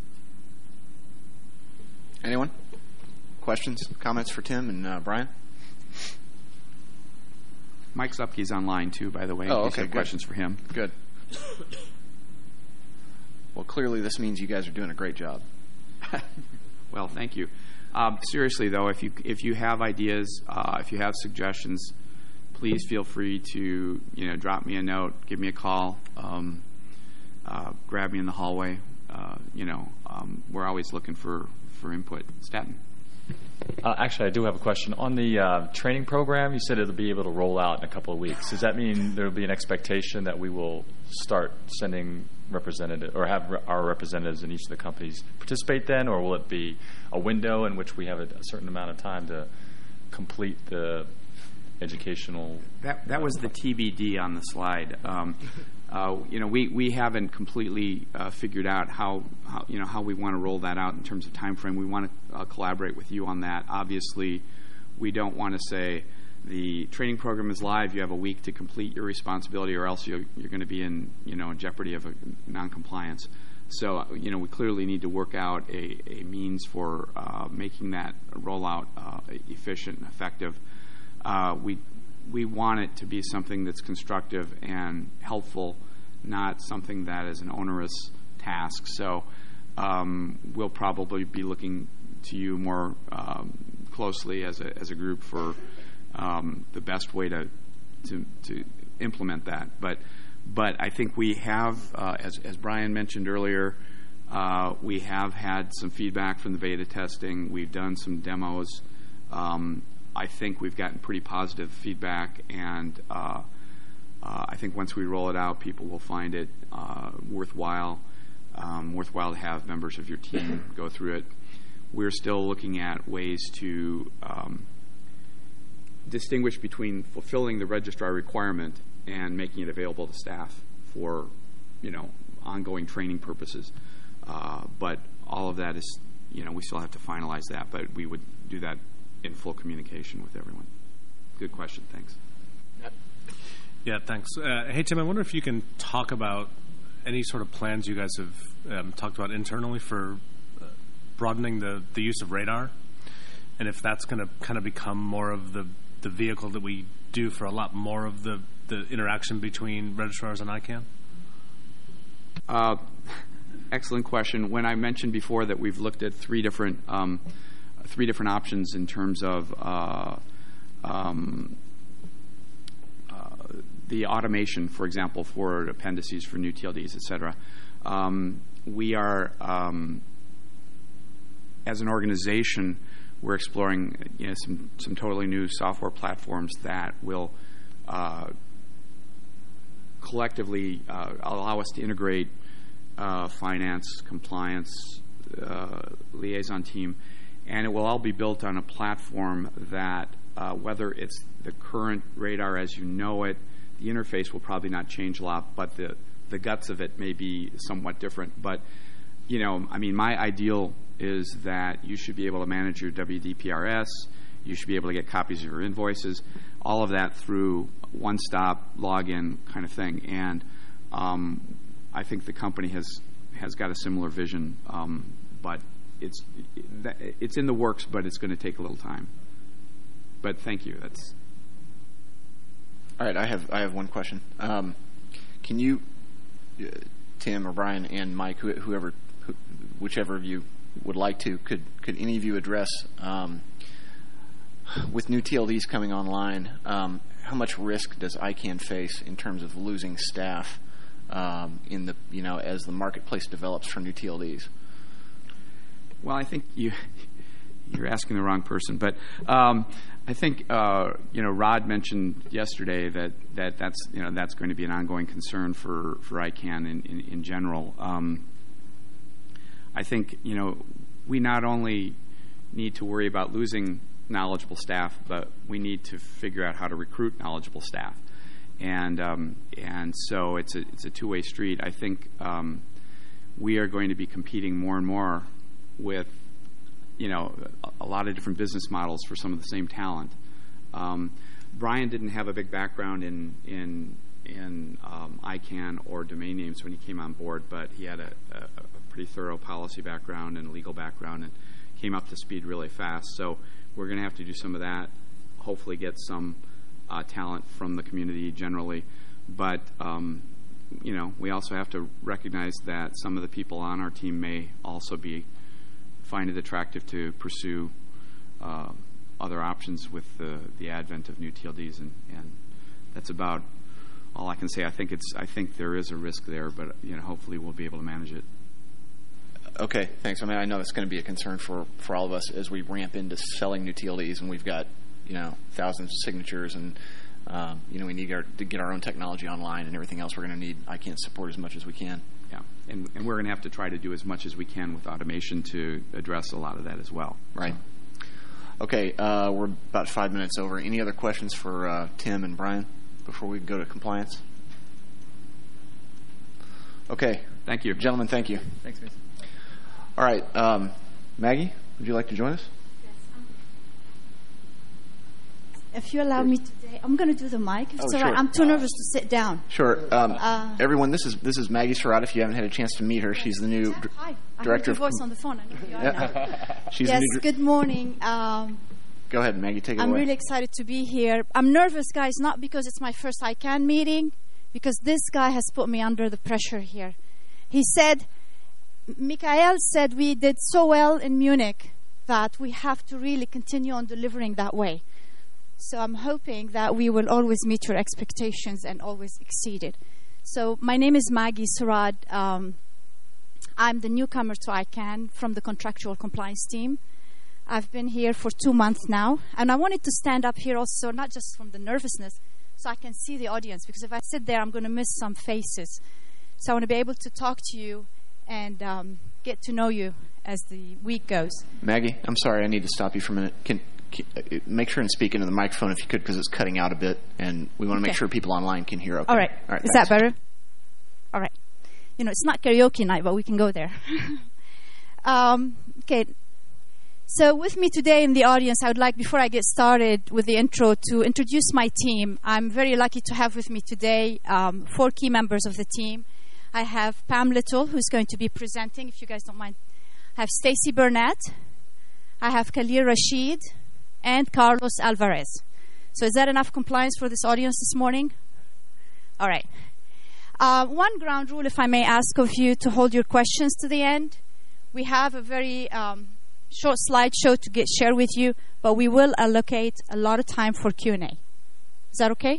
Anyone? Questions, comments for Tim and uh, Brian? Mike Zupke's online too, by the way. Oh, in case okay, you have good. questions for him. Good. Well, clearly this means you guys are doing a great job. Well, thank you. Um, seriously, though, if you if you have ideas, uh, if you have suggestions, please feel free to you know drop me a note, give me a call, um, uh, grab me in the hallway. Uh, you know, um, we're always looking for, for input. Staten. Uh, actually, I do have a question. On the uh, training program, you said it'll be able to roll out in a couple of weeks. Does that mean there will be an expectation that we will start sending representatives or have re- our representatives in each of the companies participate then, or will it be a window in which we have a, a certain amount of time to complete the educational? That that was the T B D on the slide. Um, uh, you know, we, we haven't completely uh, figured out how, how you know how we want to roll that out in terms of time frame. We want to uh, collaborate with you on that. Obviously, we don't want to say the training program is live. You have a week to complete your responsibility, or else you're, you're going to be in you know in jeopardy of a noncompliance. So you know we clearly need to work out a, a means for uh, making that rollout uh, efficient and effective. Uh, we we want it to be something that's constructive and helpful, not something that is an onerous task. So um, we'll probably be looking to you more um, closely as a as a group for um, the best way to, to to implement that. But but I think we have, uh, as as Brian mentioned earlier, uh, we have had some feedback from the beta testing. We've done some demos. Um, I think we've gotten pretty positive feedback, and uh, uh, I think once we roll it out, people will find it uh, worthwhile, um, worthwhile to have members of your team go through it. We're still looking at ways to um, distinguish between fulfilling the registrar requirement and making it available to staff for, you know, ongoing training purposes. Uh, but all of that is, you know, we still have to finalize that, but we would do that in full communication with everyone. Good question. Thanks. Yeah, thanks. Uh, hey, Tim, I wonder if you can talk about any sort of plans you guys have um, talked about internally for uh, broadening the, the use of radar, and if that's going to kind of become more of the, the vehicle that we do for a lot more of the, the interaction between registrars and I CANN? Uh, excellent question. When I mentioned before that we've looked at three different um, three different options in terms of uh, um, uh, the automation, for example, for appendices, for new T L Ds, et cetera. Um, we are, um, as an organization, we're exploring you know, some, some totally new software platforms that will uh, collectively uh, allow us to integrate uh, finance, compliance, uh, liaison team, and it will all be built on a platform that, uh, whether it's the current radar as you know it, the interface will probably not change a lot, but the, the guts of it may be somewhat different. But, you know, I mean, my ideal is that you should be able to manage your W D P R S, you should be able to get copies of your invoices, all of that through one-stop login kind of thing. And um, I think the company has, has got a similar vision, um, but It's it's in the works, but it's going to take a little time. But thank you. That's all right. I have I have one question. Um, can you, uh, Tim or Brian and Mike, who, whoever, who, whichever of you would like to, could could any of you address um, with new T L Ds coming online? Um, how much risk does I CANN face in terms of losing staff um, in the you know as the marketplace develops for new T L Ds? Well, I think you, you're asking the wrong person. But um, I think, uh, you know, Rod mentioned yesterday that, that that's, you know, that's going to be an ongoing concern for, for I CANN in, in, in general. Um, I think, you know, we not only need to worry about losing knowledgeable staff, but we need to figure out how to recruit knowledgeable staff. And um, and so it's a, it's a two-way street. I think um, we are going to be competing more and more with, you know, a, a lot of different business models for some of the same talent. Um, Brian didn't have a big background in in in um, I CANN or domain names when he came on board, but he had a, a, a pretty thorough policy background and legal background, and came up to speed really fast. So we're going to have to do some of that. Hopefully, get some uh, talent from the community generally. But, um, you know, we also have to recognize that some of the people on our team may also be find it attractive to pursue uh, other options with the, the advent of new T L Ds, and, and that's about all I can say. I think it's I think there is a risk there, but you know, hopefully we'll be able to manage it. Okay, thanks. I mean, I know that's going to be a concern for, for all of us as we ramp into selling new T L Ds, and we've got, you know, thousands of signatures, and um, you know, we need our, to get our own technology online and everything else. We're going to need I can't support as much as we can. Yeah, and, and we're going to have to try to do as much as we can with automation to address a lot of that as well. Right. Okay, uh, we're about five minutes over. Any other questions for uh, Tim and Brian before we go to compliance? Okay. Thank you. Gentlemen, thank you. Thanks, Mason. All right. Um, Maggie, would you like to join us? If you allow me today, I'm going to do the mic. If Oh, it's all sure. right. I'm too nervous to sit down. Sure. Um, Uh, everyone, this is this is Maggie Surratt. If you haven't had a chance to meet her, she's the new dr- Hi. I heard director your of voice on the phone. I know who you are Yeah. now. She's the yes, new dir- good morning. Um, Go ahead, Maggie. Take it I'm away. really excited to be here. I'm nervous, guys, not because it's my first I CANN meeting, because this guy has put me under the pressure here. He said, Mikhail said we did so well in Munich that we have to really continue on delivering that way. So I'm hoping that we will always meet your expectations and always exceed it. So my name is Maggie Surratt. Um, I'm the newcomer to I CANN from the contractual compliance team. I've been here for two months now, and I wanted to stand up here also, not just from the nervousness, so I can see the audience, because if I sit there, I'm going to miss some faces. So I want to be able to talk to you and um, get to know you as the week goes. Maggie, I'm sorry. I need to stop you for a minute. Can, can uh, make sure and speak into the microphone if you could, because it's cutting out a bit, and we want to Okay. make sure people online can hear. Okay. All right. All right. Is thanks. that better? All right. You know, it's not karaoke night, but we can go there. um, okay. So with me today in the audience, I would like, before I get started with the intro, to introduce my team. I'm very lucky to have with me today um, four key members of the team. I have Pam Little, who's going to be presenting, if you guys don't mind. I have Stacy Burnett. I have Khalil Rashid and Carlos Alvarez. So is that enough compliance for this audience this morning? All right. Uh, one ground rule, if I may ask of you to hold your questions to the end. We have a very um, short slideshow to get shared with you, but we will allocate a lot of time for Q and A. Is that okay?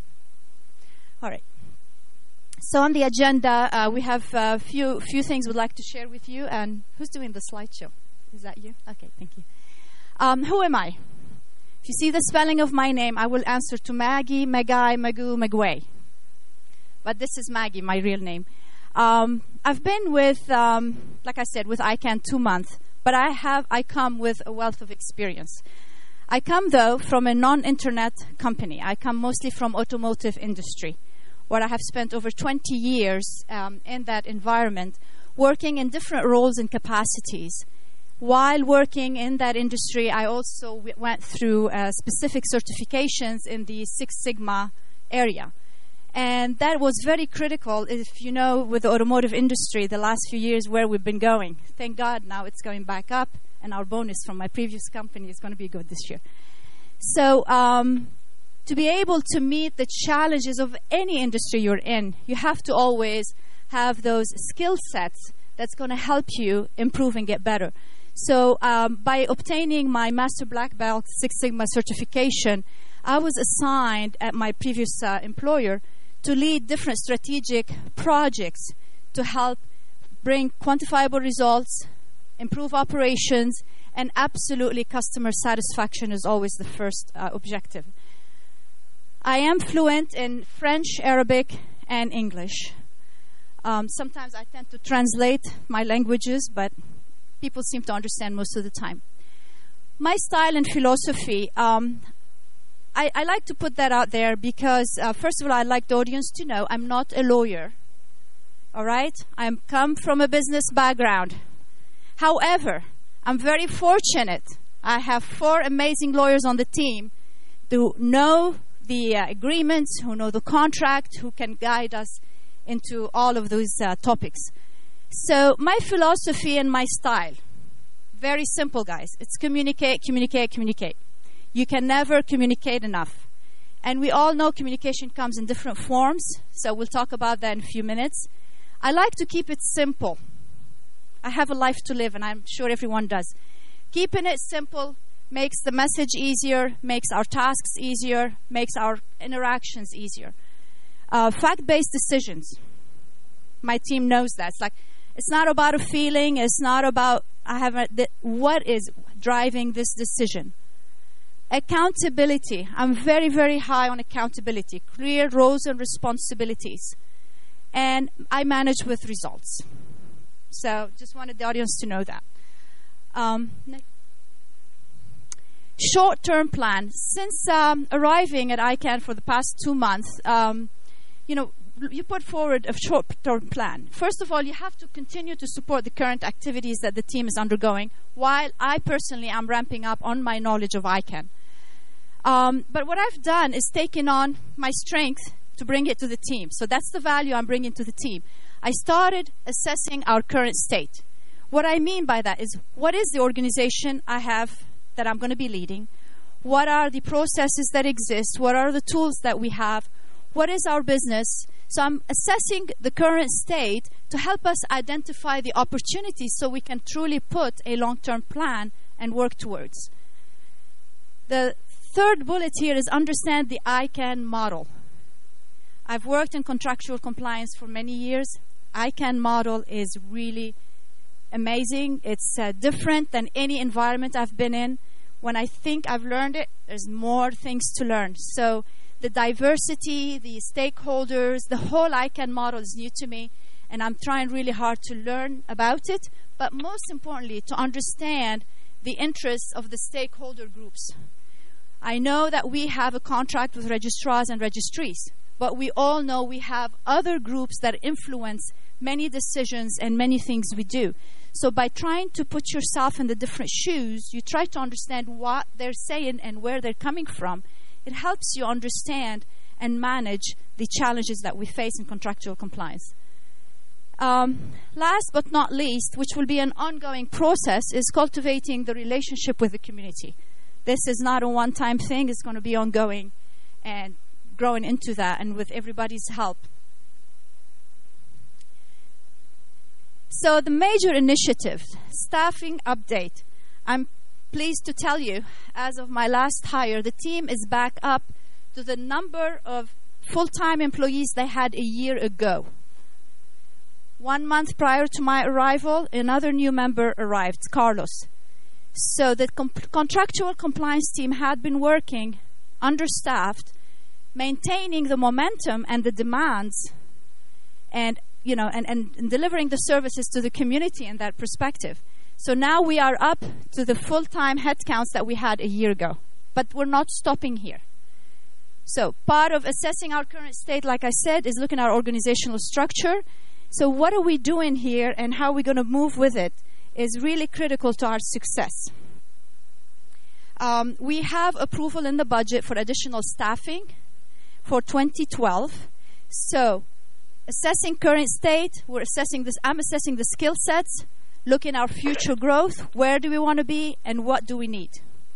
All right. So on the agenda, uh, we have a few few things we'd like to share with you. And who's doing the slideshow? Is that you? Okay, thank you. Um, who am I? If you see the spelling of my name, I will answer to Maggie, Magai, Magoo, Magway. But this is Maggie, my real name. Um, I've been with, um, like I said, with I CANN two months, but I have I come with a wealth of experience. I come, though, from a non-internet company. I come mostly from automotive industry, where I have spent over twenty years um, in that environment, working in different roles and capacities. While working in that industry, I also w- went through uh, specific certifications in the Six Sigma area. And that was very critical, if you know, with the automotive industry, the last few years where we've been going. Thank God now it's going back up, and our bonus from my previous company is going to be good this year. So um, to be able to meet the challenges of any industry you're in, you have to always have those skill sets that's going to help you improve and get better. So um, by obtaining my Master Black Belt Six Sigma certification, I was assigned at my previous uh, employer to lead different strategic projects to help bring quantifiable results, improve operations, and absolutely customer satisfaction is always the first uh, objective. I am fluent in French, Arabic, and English. Um, sometimes I tend to translate my languages, but people seem to understand most of the time. My style and philosophy, um, I, I like to put that out there because, uh, first of all, I'd like the audience to know I'm not a lawyer. All right? I come from a business background. However, I'm very fortunate. I have four amazing lawyers on the team who know the uh, agreements, who know the contract, who can guide us into all of those uh, topics. So my philosophy and my style, very simple, guys. It's communicate, communicate, communicate. You can never communicate enough. And we all know communication comes in different forms, so we'll talk about that in a few minutes. I like to keep it simple. I have a life to live, and I'm sure everyone does. Keeping it simple makes the message easier, makes our tasks easier, makes our interactions easier. Uh, fact-based decisions. My team knows that. It's like, it's not about a feeling. It's not about, I have a, the, what is driving this decision. Accountability. I'm very, very high on accountability. Clear roles and responsibilities. And I manage with results. So just wanted the audience to know that. Um, short-term plan. Since um, arriving at I CANN for the past two months, um, you know, you put forward a short-term plan. First of all, you have to continue to support the current activities that the team is undergoing, while I personally am ramping up on my knowledge of I CANN. Um, but what I've done is taken on my strength to bring it to the team. So that's the value I'm bringing to the team. I started assessing our current state. What I mean by that is, what is the organization I have that I'm going to be leading? What are the processes that exist? What are the tools that we have? What is our business? So I'm assessing the current state to help us identify the opportunities so we can truly put a long-term plan and work towards. The third bullet here is understand the I CANN model. I've worked in contractual compliance for many years. I CANN model is really amazing. It's uh, different than any environment I've been in. When I think I've learned it, there's more things to learn. So the diversity, the stakeholders, the whole I CANN model is new to me, and I'm trying really hard to learn about it, but most importantly, to understand the interests of the stakeholder groups. I know that we have a contract with registrars and registries, but we all know we have other groups that influence many decisions and many things we do. So by trying to put yourself in the different shoes, you try to understand what they're saying and where they're coming from. It helps you understand and manage the challenges that we face in contractual compliance. Um, last but not least, which will be an ongoing process, is cultivating the relationship with the community. This is not a one-time thing. It's going to be ongoing and growing into that, and with everybody's help. So the major initiative, staffing update. I'm pleased to tell you, as of my last hire, the team is back up to the number of full-time employees they had a year ago. One month prior to my arrival, another new member arrived, Carlos. So the comp- contractual compliance team had been working understaffed, maintaining the momentum and the demands, and you know, and, and, and delivering the services to the community in that perspective. So now we are up to the full-time headcounts that we had a year ago. But we're not stopping here. So part of assessing our current state, like I said, is looking at our organizational structure. So what are we doing here and how are we going to move with it is really critical to our success. Um, we have approval in the budget for additional staffing for twenty twelve. So assessing current state, we're assessing this. I'm assessing the skill sets, looking at our future growth, where do we want to be, and what do we need.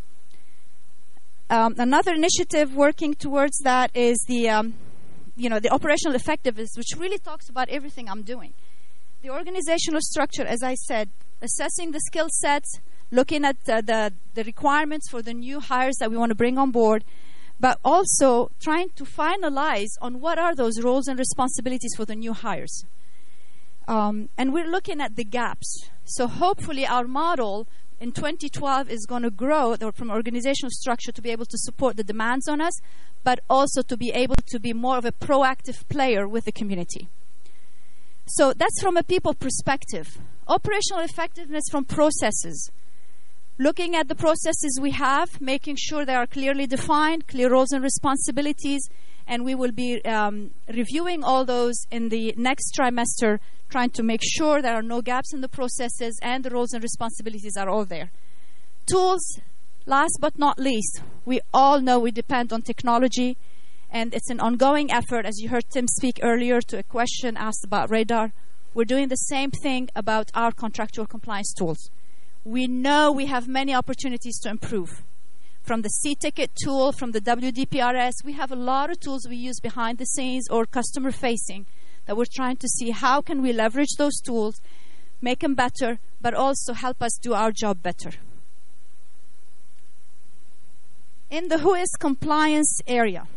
Um, another initiative working towards that is the, um, you know, the operational effectiveness, which really talks about everything I'm doing. The organizational structure, as I said, assessing the skill sets, looking at uh, the the requirements for the new hires that we want to bring on board, but also trying to finalize on what are those roles and responsibilities for the new hires. Um, and we're looking at the gaps. So hopefully our model in twenty twelve is going to grow from organizational structure to be able to support the demands on us, but also to be able to be more of a proactive player with the community. So that's from a people perspective. Operational effectiveness from processes. Looking at the processes we have, making sure they are clearly defined, clear roles and responsibilities, and we will be um, reviewing all those in the next trimester, trying to make sure there are no gaps in the processes and the roles and responsibilities are all there. Tools, last but not least, we all know we depend on technology, and it's an ongoing effort, as you heard Tim speak earlier to a question asked about Radar. We're doing the same thing about our contractual compliance tools. We know we have many opportunities to improve. from the C-Ticket tool, from the W D P R S. We have a lot of tools we use behind the scenes or customer-facing that we're trying to see how can we leverage those tools, make them better, but also help us do our job better. In the WHOIS compliance area,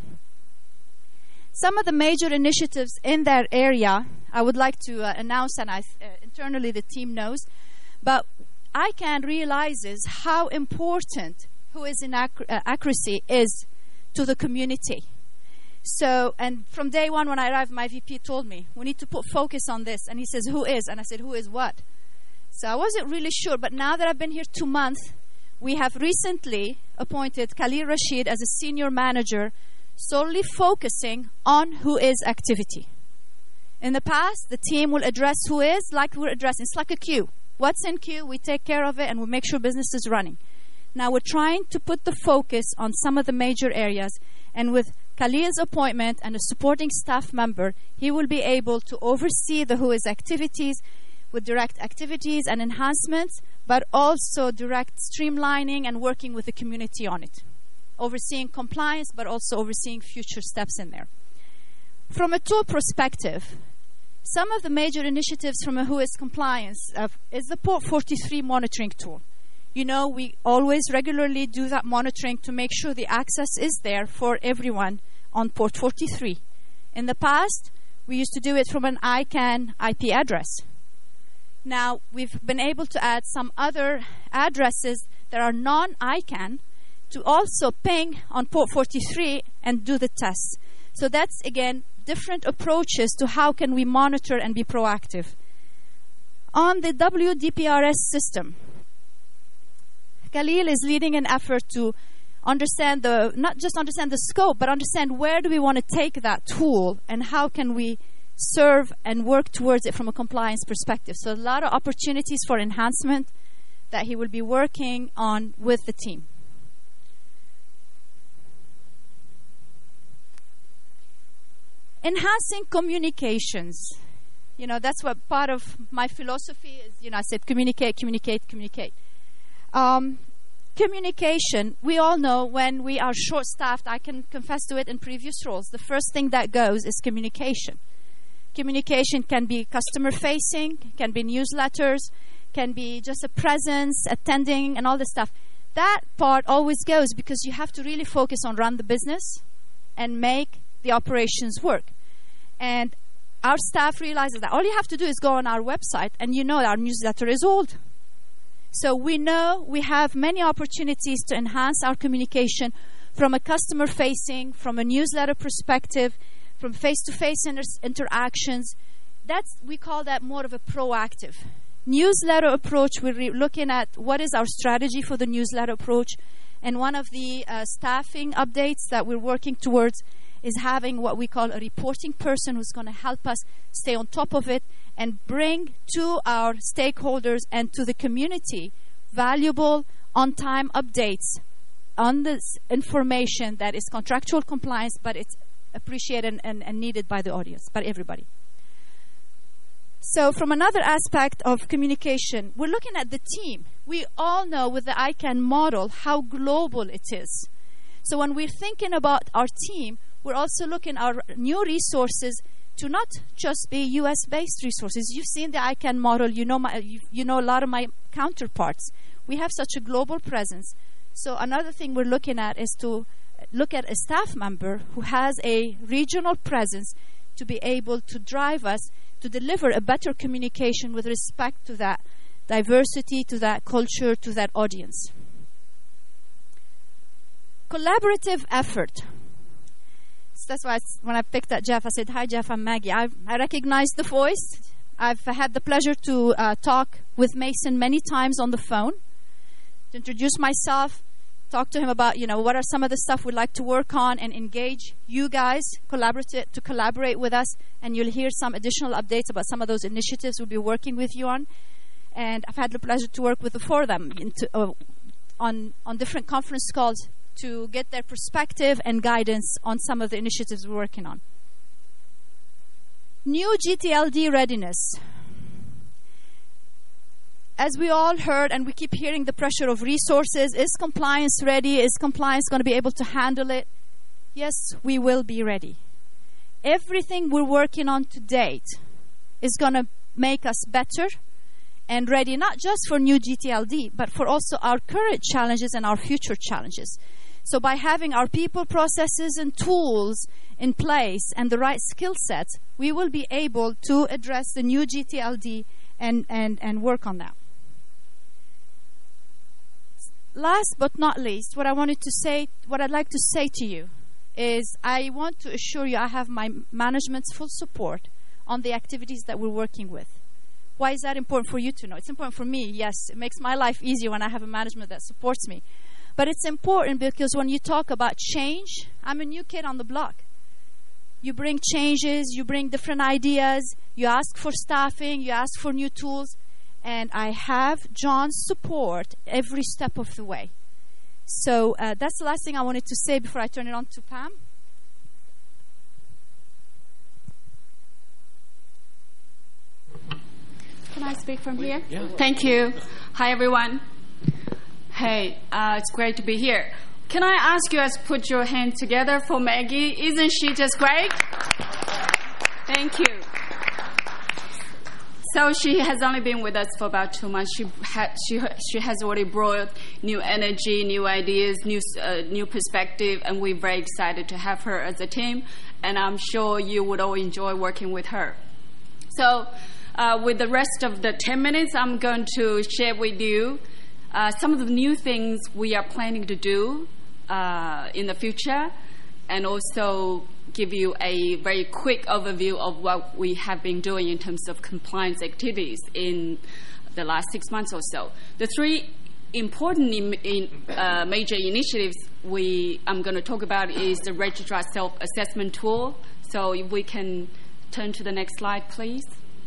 some of the major initiatives in that area I would like to uh, announce, and I, uh, internally the team knows, but ICANN realizes how important WHOIS in ac- uh, accuracy is to the community. So, and from day one when I arrived, my V P told me, we need to put focus on this. And he says, who is? And I said, who is what? So I wasn't really sure, but now that I've been here two months, we have recently appointed Khalil Rashid as a senior manager, solely focusing on WHOIS activity. In the past, the team will address WHOIS like we're addressing. It's like a queue. What's in queue, we take care of it, and we make sure business is running. Now we're trying to put the focus on some of the major areas, and with Khalil's appointment and a supporting staff member, he will be able to oversee the WHOIS activities with direct activities and enhancements, but also direct streamlining and working with the community on it. Overseeing compliance, but also overseeing future steps in there. From a tool perspective, some of the major initiatives from a WHOIS compliance uh, is the Port forty-three monitoring tool. You know, we always regularly do that monitoring to make sure the access is there for everyone on Port forty-three. In the past, we used to do it from an ICANN I P address. Now, we've been able to add some other addresses that are non-ICANN to also ping on Port forty-three and do the tests. So that's, again, different approaches to how can we monitor and be proactive. On the W D P R S system, Khalil is leading an effort to understand the, not just understand the scope, but understand where do we want to take that tool and how can we serve and work towards it from a compliance perspective. So a lot of opportunities for enhancement that he will be working on with the team. Enhancing communications. You know, that's what part of my philosophy is. You know, I said communicate, communicate, communicate. Um, communication, we all know when we are short-staffed, I can confess to it in previous roles, the first thing that goes is communication. Communication can be customer-facing, can be newsletters, can be just a presence, attending, and all this stuff. That part always goes because you have to really focus on run the business and make the operations work. And our staff realizes that all you have to do is go on our website, and you know our newsletter is old. So we know we have many opportunities to enhance our communication from a customer-facing, from a newsletter perspective, from face-to-face inter- interactions. That's, we call that more of a proactive newsletter approach. We're re- looking at what is our strategy for the newsletter approach. And one of the uh, staffing updates that we're working towards is having what we call a reporting person who's going to help us stay on top of it and bring to our stakeholders and to the community valuable on-time updates on this information that is contractual compliance, but it's appreciated and, and needed by the audience, by everybody. So from another aspect of communication, we're looking at the team. We all know with the ICANN model how global it is. So when we're thinking about our team, we're also looking at our new resources to not just be U S-based resources. You've seen the ICANN model. You know, my, you, you know a lot of my counterparts. We have such a global presence. So another thing we're looking at is to look at a staff member who has a regional presence to be able to drive us to deliver a better communication with respect to that diversity, to that culture, to that audience. Collaborative effort. So that's why I, when I picked up Jeff, I said, hi, Jeff, I'm Maggie. I, I recognize the voice. I've had the pleasure to uh, talk with Mason many times on the phone to introduce myself, talk to him about, you know, what are some of the stuff we'd like to work on and engage you guys collaborate to collaborate with us. And you'll hear some additional updates about some of those initiatives we'll be working with you on. And I've had the pleasure to work with the four of them into, uh, on, on different conference calls to get their perspective and guidance on some of the initiatives we're working on. New G T L D readiness. as we all heard, and we keep hearing the pressure of resources, is compliance ready? Is compliance going to be able to handle it? Yes, we will be ready. Everything we're working on to date is going to make us better and ready, not just for new G T L D, but for also our current challenges and our future challenges. So by having our people, processes, and tools in place and the right skill sets, we will be able to address the new G T L D and, and, and work on that. Last but not least, what I wanted to say, what I'd like to say to you is I want to assure you I have my management's full support on the activities that we're working with. Why is that important for you to know? It's important for me, yes. It makes my life easier when I have a management that supports me. But it's important because when you talk about change, I'm a new kid on the block. You bring changes, you bring different ideas, you ask for staffing, you ask for new tools, and I have John's support every step of the way. So uh, that's the last thing I wanted to say before I turn it on to Pam. Can I speak from here? Yeah. Thank you. Hi, everyone. Hey, uh, it's great to be here. Can I ask you guys to put your hands together for Maggie? Isn't she just great? Thank you. So she has only been with us for about two months. She ha- she she has already brought new energy, new ideas, new uh, new perspective, and we're very excited to have her as a team. And I'm sure you would all enjoy working with her. So, uh, with the rest of the ten minutes, I'm going to share with you uh, some of the new things we are planning to do uh, in the future, and also give you a very quick overview of what we have been doing in terms of compliance activities in the last six months or so. The three important in, in, uh, major initiatives we I'm going to talk about is the Registrar Self-Assessment Tool. So if we can turn to the next slide, please.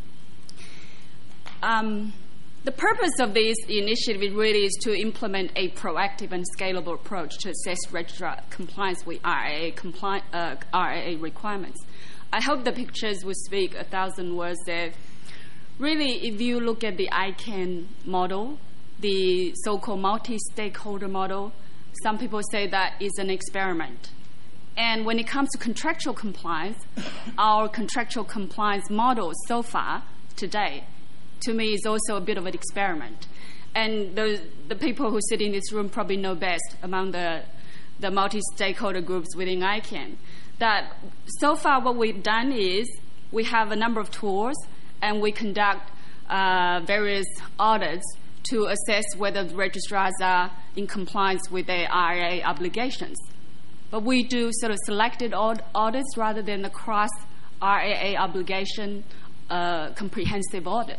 Um, The purpose of this initiative really is to implement a proactive and scalable approach to assess registrar compliance with R I A, compli- uh, R I A requirements. I hope the pictures will speak a thousand words there. Really, if you look at the I CANN model, the so-called multi-stakeholder model, some people say that is an experiment. And when it comes to contractual compliance, our contractual compliance model so far today, to me, is also a bit of an experiment. And the, the people who sit in this room probably know best among the, the multi-stakeholder groups within I CANN, that so far what we've done is we have a number of tours and we conduct uh, various audits to assess whether the registrars are in compliance with their R I A obligations. But we do sort of selected aud- audits rather than the cross R I A obligation uh, comprehensive audit.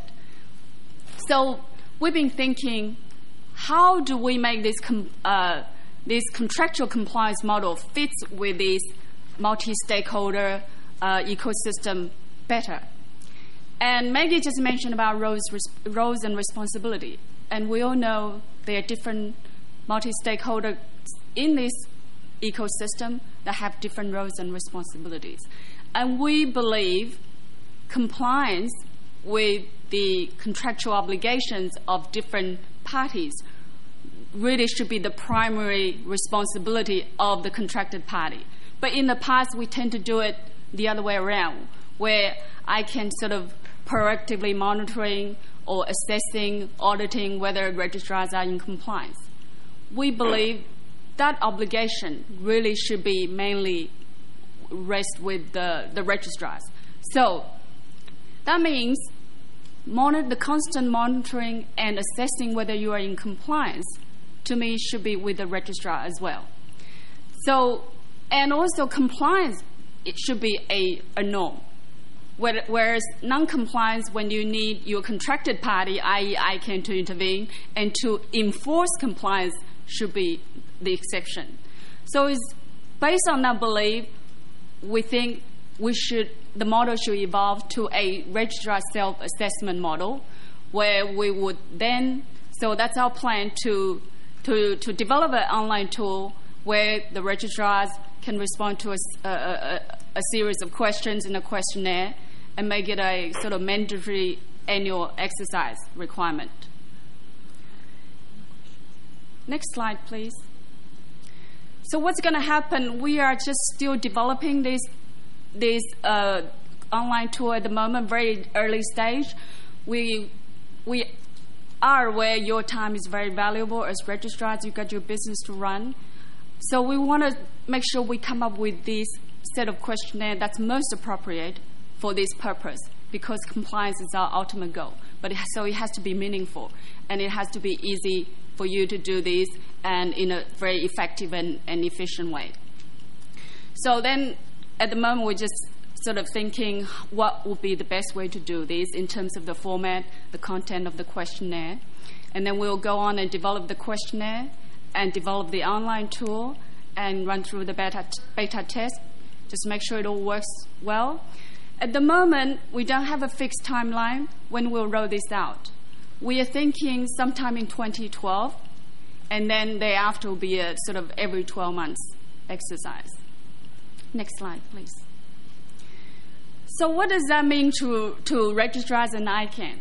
So we've been thinking, how do we make this com- uh, this contractual compliance model fits with this multi-stakeholder uh, ecosystem better? And Maggie just mentioned about roles, res- roles and responsibility. And we all know there are different multi-stakeholders in this ecosystem that have different roles and responsibilities. And we believe compliance with the contractual obligations of different parties really should be the primary responsibility of the contracted party. But in the past, we tend to do it the other way around, where I can sort of proactively monitoring or assessing, auditing whether registrars are in compliance. We believe that obligation really should be mainly rest with the, the registrars. So that means monitor, the constant monitoring and assessing whether you are in compliance, to me, should be with the registrar as well. So, and also compliance, it should be a, a norm. Whereas non-compliance, when you need your contracted party, that is I CANN, to intervene, and to enforce compliance should be the exception. So it's based on that belief, we think we should, the model should evolve to a registrar self-assessment model, where we would then, so that's our plan to, to, to develop an online tool where the registrars can respond to a, a, a, a series of questions in a questionnaire and make it a sort of mandatory annual exercise requirement Next slide, please. So what's going to happen? We are just still developing this this uh, online tool at the moment, very early stage. We we are aware your time is very valuable as registrars. You've got your business to run. So we want to make sure we come up with this set of questionnaire that's most appropriate for this purpose, because compliance is our ultimate goal. But it has, so it has to be meaningful, and it has to be easy for you to do this and in a very effective and, and efficient way. So then at the moment we're just sort of thinking what would be the best way to do this in terms of the format, the content of the questionnaire. And then we'll go on and develop the questionnaire and develop the online tool and run through the beta, beta test, just make sure it all works well. At the moment, we don't have a fixed timeline when we'll roll this out. We are thinking sometime in twenty twelve, and then thereafter will be a sort of every twelve months exercise. Next slide, please. So what does that mean to, to registrars and I CANN?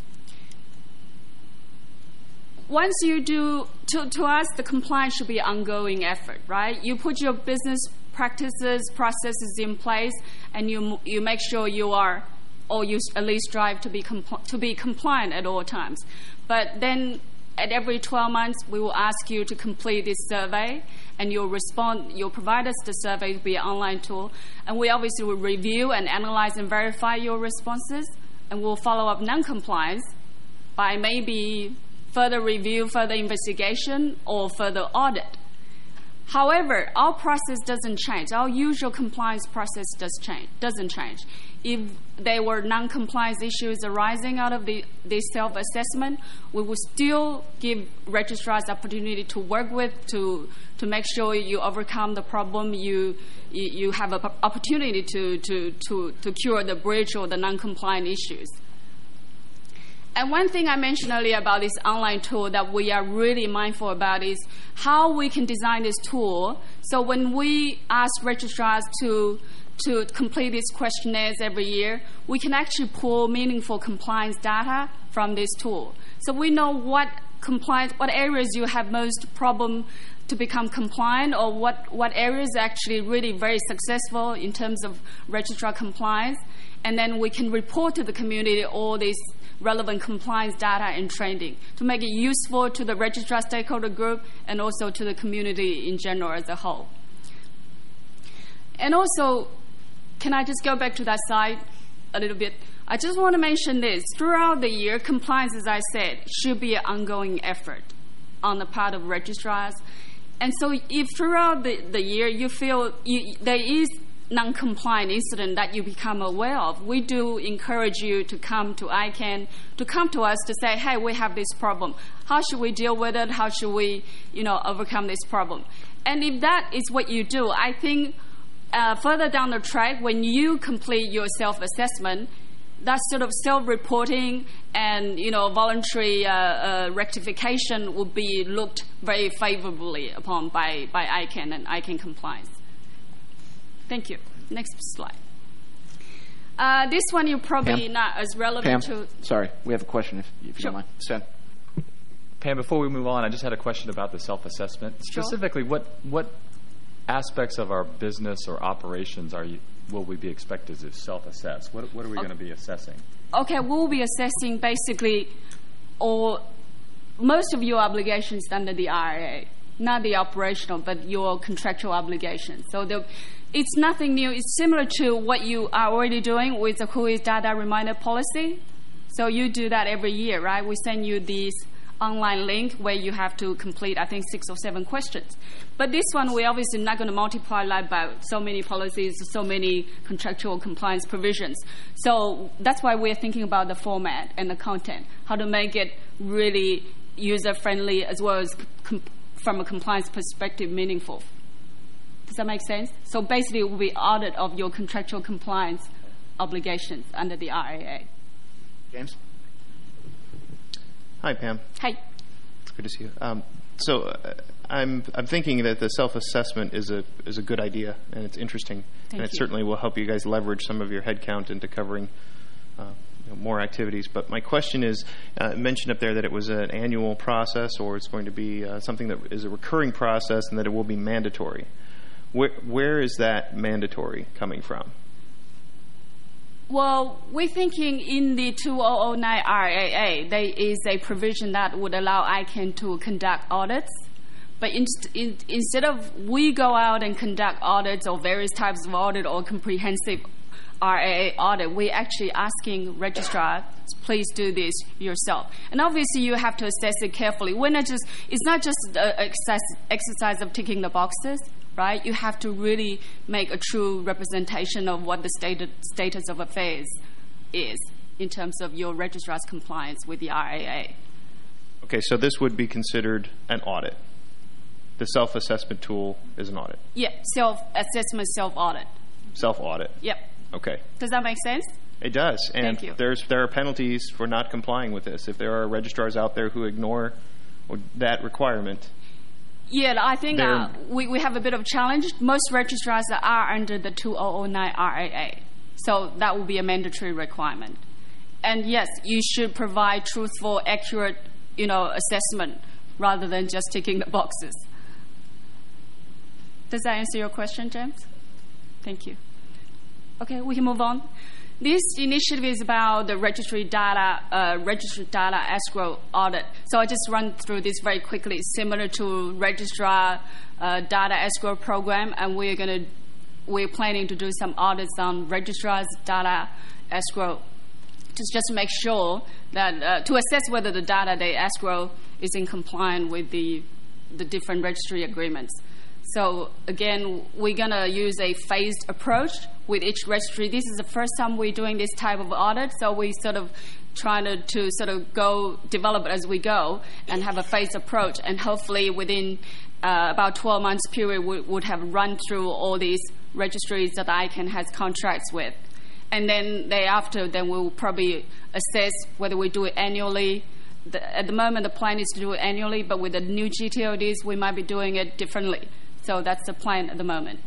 Once you do, to, to us, the compliance should be an ongoing effort, right? You put your business practices, processes in place, and you you make sure you are, or you at least strive to be compl- to be compliant at all times. But then at every twelve months, we will ask you to complete this survey, and you'll respond, you'll provide us the survey to be an online tool, and we obviously will review and analyze and verify your responses, and we'll follow up non-compliance by maybe further review, further investigation, or further audit. However, our process doesn't change. Our usual compliance process does change, doesn't change. If there were non-compliance issues arising out of the, this self-assessment, we will still give registrars the opportunity to work with to to make sure you overcome the problem. You you, you have an opportunity to, to, to, to cure the breach or the non-compliant issues. And one thing I mentioned earlier about this online tool that we are really mindful about is how we can design this tool. So when we ask registrars to to complete these questionnaires every year, we can actually pull meaningful compliance data from this tool. So we know what compliance, what areas you have most problem to become compliant, or what, what areas are actually really very successful in terms of registrar compliance. And then we can report to the community all these relevant compliance data and training to make it useful to the registrar stakeholder group and also to the community in general as a whole. And also, can I just go back to that slide a little bit? I just want to mention this. Throughout the year, compliance, as I said, should be an ongoing effort on the part of registrars. And so if throughout the, the year you feel you, there is non-compliant incident that you become aware of, we do encourage you to come to I CANN, to come to us to say, hey, we have this problem. How should we deal with it? How should we, you know, overcome this problem? And if that is what you do, I think uh, further down the track, when you complete your self-assessment, that sort of self-reporting and, you know, voluntary uh, uh, rectification will be looked very favorably upon by, by I CANN and I CANN compliance. Thank you. Next slide. Uh, this one you're probably Pam? not as relevant Pam? to. Sorry, we have a question if, if you Sure. don't mind. Sen. Pam, before we move on, I just had a question about the self-assessment. Sure. Specifically, what what aspects of our business or operations are you, will we be expected to self-assess? What what are we Okay. going to be assessing? Okay, we'll be assessing basically all most of your obligations under the I R A, not the operational, but your contractual obligations. So the, it's nothing new. It's similar to what you are already doing with the Who is Data Reminder policy. So you do that every year, right? We send you this online link where you have to complete, I think, six or seven questions. But this one, we're obviously not going to multiply that by so many policies, so many contractual compliance provisions. So that's why we're thinking about the format and the content, how to make it really user-friendly as well as com- from a compliance perspective meaningful. Does that make sense? So basically, it will be audit of your contractual compliance obligations under the I R A. James? Hi, Pam. Hi. It's good to see you. Um, so uh, I'm I'm thinking that the self-assessment is a is a good idea, and it's interesting, Thank and it you. certainly will help you guys leverage some of your headcount into covering uh, you know, more activities. But my question is, uh, mentioned up there that it was an annual process, or it's going to be uh, something that is a recurring process, and that it will be mandatory. Where, where is that mandatory coming from? Well, we're thinking in the two thousand nine R A A, there is a provision that would allow I CANN to conduct audits. But in, in, instead of we go out and conduct audits or various types of audit or comprehensive R A A audit, we're actually asking registrars, please do this yourself. And obviously you have to assess it carefully. We're not just, it's not just an exercise of ticking the boxes, right? You have to really make a true representation of what the state, status of affairs is in terms of your registrar's compliance with the R A A. Okay, so this would be considered an audit. The self-assessment tool is an audit. Yeah, self-assessment, self-audit. Self-audit. Yep. Okay. Does that make sense? It does. And Thank you. There's, there are penalties for not complying with this. If there are registrars out there who ignore that requirement. Yeah, I think uh, we, we have a bit of a challenge. Most registrars are under the two thousand nine R A A. So that will be a mandatory requirement. And yes, you should provide truthful, accurate, you know, assessment rather than just ticking the boxes. Does that answer your question, James? Thank you. Okay, we can move on. This initiative is about the registry data, uh, registry data escrow audit. So I just run through this very quickly. It's similar to registrar uh, data escrow program, and we're going to we're planning to do some audits on registrar's data escrow, just just to make sure that uh, to assess whether the data they escrow is in compliance with the the different registry agreements. So again, we're going to use a phased approach with each registry. This is the first time we're doing this type of audit, so we sort of trying to, to sort of go develop it as we go and have a phased approach. And hopefully within uh, about twelve months period, we would have run through all these registries that I CANN has contracts with. And then thereafter, then we'll probably assess whether we do it annually. The, at the moment, the plan is to do it annually, but with the new G T O Ds, we might be doing it differently. So that's the plan at the moment.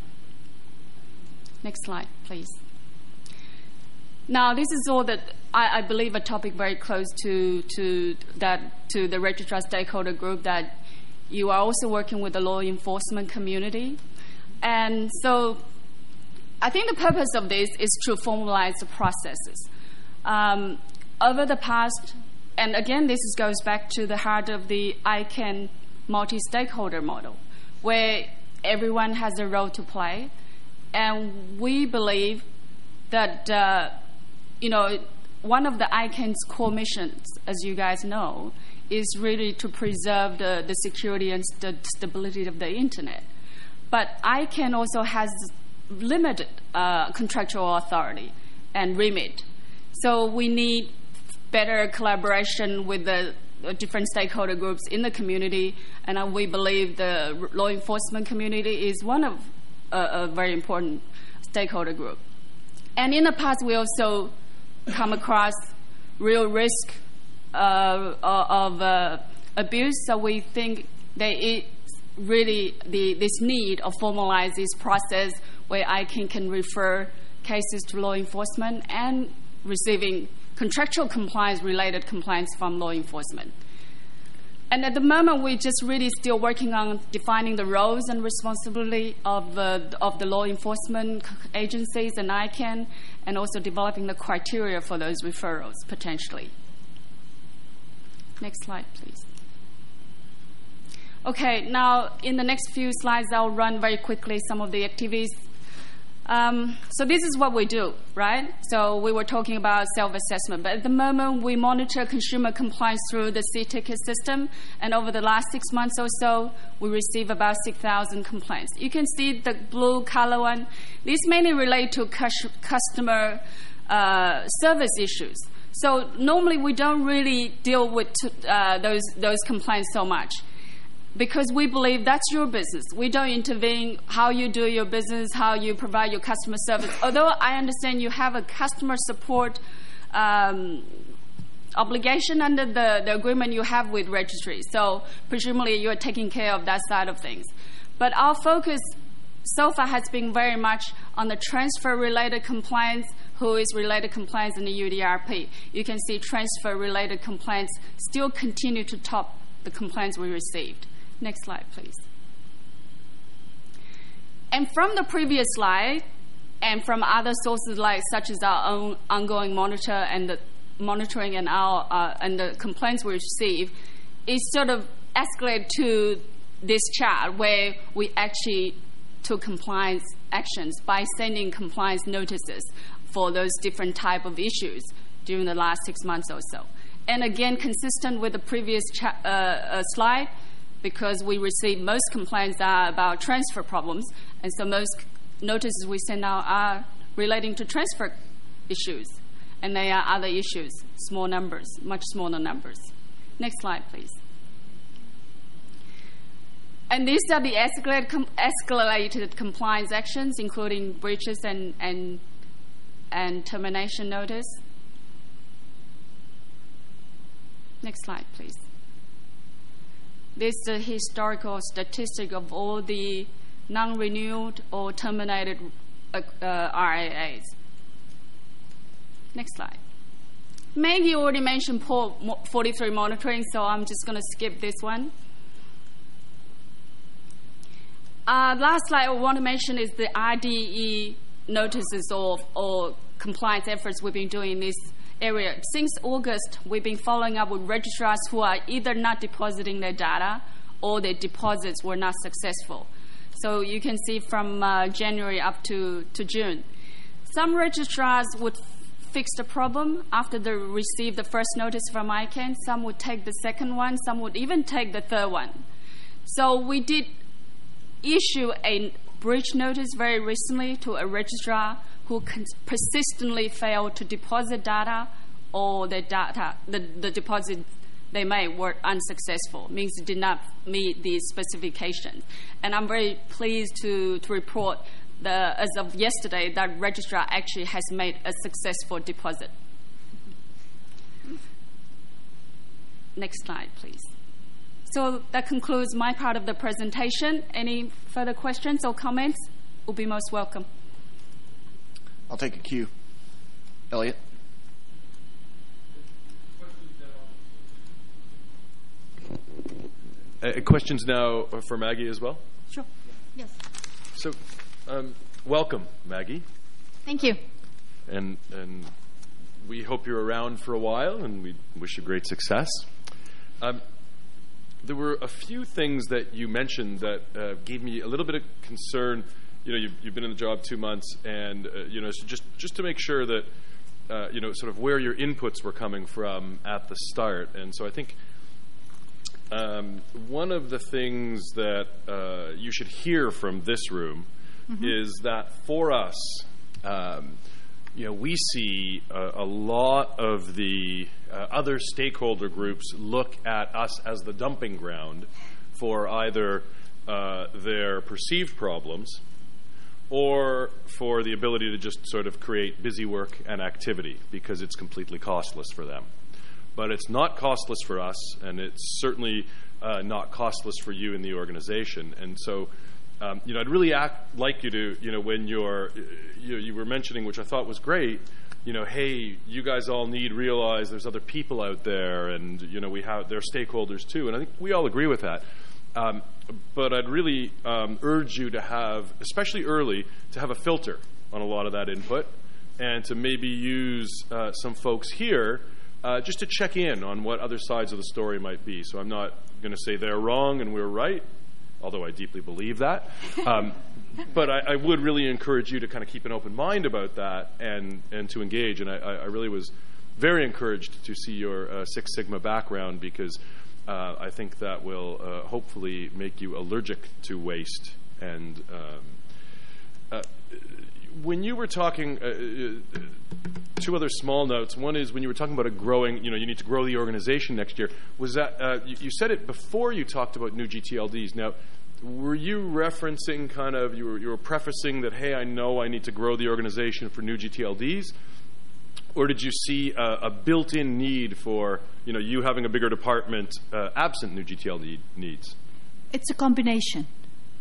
Next slide, please. Now, this is all that I, I believe a topic very close to to that to the registrar stakeholder group, that you are also working with the law enforcement community. And so I think the purpose of this is to formalize the processes. Um, over the past, and again, this is, goes back to the heart of the I CANN multi-stakeholder model, where everyone has a role to play. And we believe that, uh, you know, one of the I CANN's core missions, as you guys know, is really to preserve the, the security and st- stability of the Internet. But I CANN also has limited uh, contractual authority and remit. So we need better collaboration with the different stakeholder groups in the community, and uh, we believe the law enforcement community is one of uh, a very important stakeholder group. And in the past, we also come across real risk uh, of uh, abuse, so we think there is really the, this need of formalize this process where I CANN can refer cases to law enforcement and receiving contractual compliance related compliance from law enforcement. And at the moment, we're just really still working on defining the roles and responsibility of, uh, of the law enforcement agencies and I CANN, and also developing the criteria for those referrals, potentially. Next slide, please. Okay, now in the next few slides, I'll run very quickly some of the activities. Um, so this is what we do, right? So we were talking about self-assessment, but at the moment we monitor consumer compliance through the C-Ticket system, and over the last six months or so, we receive about six thousand complaints. You can see the blue color one. These mainly relate to cus- customer uh, service issues. So normally we don't really deal with uh, those those complaints so much, because we believe that's your business. We don't intervene how you do your business, how you provide your customer service. Although I understand you have a customer support um, obligation under the, the agreement you have with registry. So presumably you're taking care of that side of things. But our focus so far has been very much on the transfer-related compliance, who is related complaints in the U D R P, you can see transfer-related complaints still continue to top the complaints we received. Next slide, please. And from the previous slide, and from other sources like such as our own ongoing monitor and the monitoring and our uh, and the complaints we receive, it sort of escalated to this chart where we actually took compliance actions by sending compliance notices for those different type of issues during the last six months or so. And again, consistent with the previous cha- uh, uh, slide, because we receive most complaints are about transfer problems, and so most notices we send out are relating to transfer issues, and they are other issues, small numbers, much smaller numbers. Next slide, please. And these are the escalated, com- escalated compliance actions, including breaches and, and, and termination notice. Next slide, please. This is the historical statistic of all the non-renewed or terminated uh, uh, R A As. Next slide. Maggie already mentioned Port forty-three monitoring, so I'm just going to skip this one. Uh, last slide I want to mention is the R D E notices or, or compliance efforts we've been doing in this area. Since August, we've been following up with registrars who are either not depositing their data or their deposits were not successful. So you can see from uh, January up to, to June. Some registrars would f- fix the problem after they receive the first notice from I C A N. Some would take the second one. Some would even take the third one. So we did issue a breach notice very recently to a registrar who con- persistently failed to deposit data, or the data, the, the deposit they made were unsuccessful, means it did not meet these specifications. And I'm very pleased to, to report the, as of yesterday, that registrar actually has made a successful deposit. Next slide, please. So that concludes my part of the presentation. Any further questions or comments will be most welcome. I'll take a cue. Elliot? Uh, questions now for Maggie as well? Sure. Yes. So, um, welcome, Maggie. Thank you. And and we hope you're around for a while, and we wish you great success. Um, there were a few things that you mentioned that uh, gave me a little bit of concern. You know, you've, you've been in the job two months, and uh, you know, so just just to make sure that uh, you know, sort of where your inputs were coming from at the start. And so I think um, one of the things that uh, you should hear from this room mm-hmm. is that for us, um, you know, we see a, a lot of the uh, other stakeholder groups look at us as the dumping ground for either uh, their perceived problems or for the ability to just sort of create busy work and activity because it's completely costless for them. But it's not costless for us, and it's certainly uh, not costless for you in the organization. And so, um, you know, I'd really act, like you to, you know, when you're, you, you were mentioning, which I thought was great, you know, hey, you guys all need realize there's other people out there, and, you know, we have, they're stakeholders too. And I think we all agree with that. Um, but I'd really um, urge you to have, especially early, to have a filter on a lot of that input, and to maybe use uh, some folks here uh, just to check in on what other sides of the story might be. So I'm not going to say they're wrong and we're right, although I deeply believe that. Um, but I, I would really encourage you to kind of keep an open mind about that and, and to engage. And I, I really was very encouraged to see your uh, Six Sigma background, because Uh, I think that will uh, hopefully make you allergic to waste. And um, uh, when you were talking, uh, two other small notes. One is when you were talking about a growing, you know, you need to grow the organization next year. Was that uh, you, you said it before you talked about new G T L Ds? Now, were you referencing kind of you were you were prefacing that, hey, I know I need to grow the organization for new G T L Ds? Or did you see a, a built-in need for, you know, you having a bigger department uh, absent new G T L D needs? It's a combination.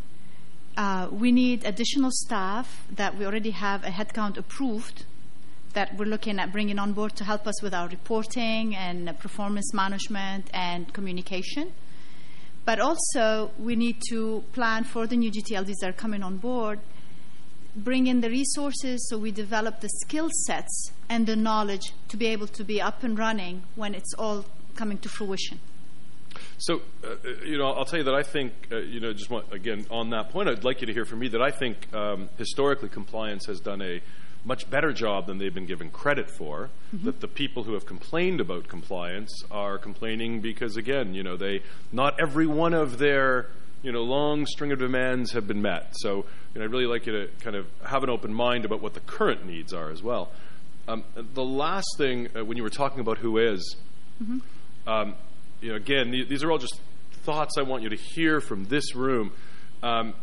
Uh, we need additional staff that we already have a headcount approved that we're looking at bringing on board to help us with our reporting and uh, performance management and communication. But also, we need to plan for the new G T L Ds that are coming on board, bring in the resources so we develop the skill sets and the knowledge to be able to be up and running when it's all coming to fruition. So, uh, you know, I'll tell you that I think, uh, you know, just want, again, on that point, I'd like you to hear from me that I think um, historically compliance has done a much better job than they've been given credit for, mm-hmm. that the people who have complained about compliance are complaining because, again, you know, they, not every one of their, you know, long string of demands have been met. So, you know, I'd really like you to kind of have an open mind about what the current needs are as well. Um, the last thing, uh, when you were talking about who is, mm-hmm. um, you know, again, th- these are all just thoughts I want you to hear from this room. Um,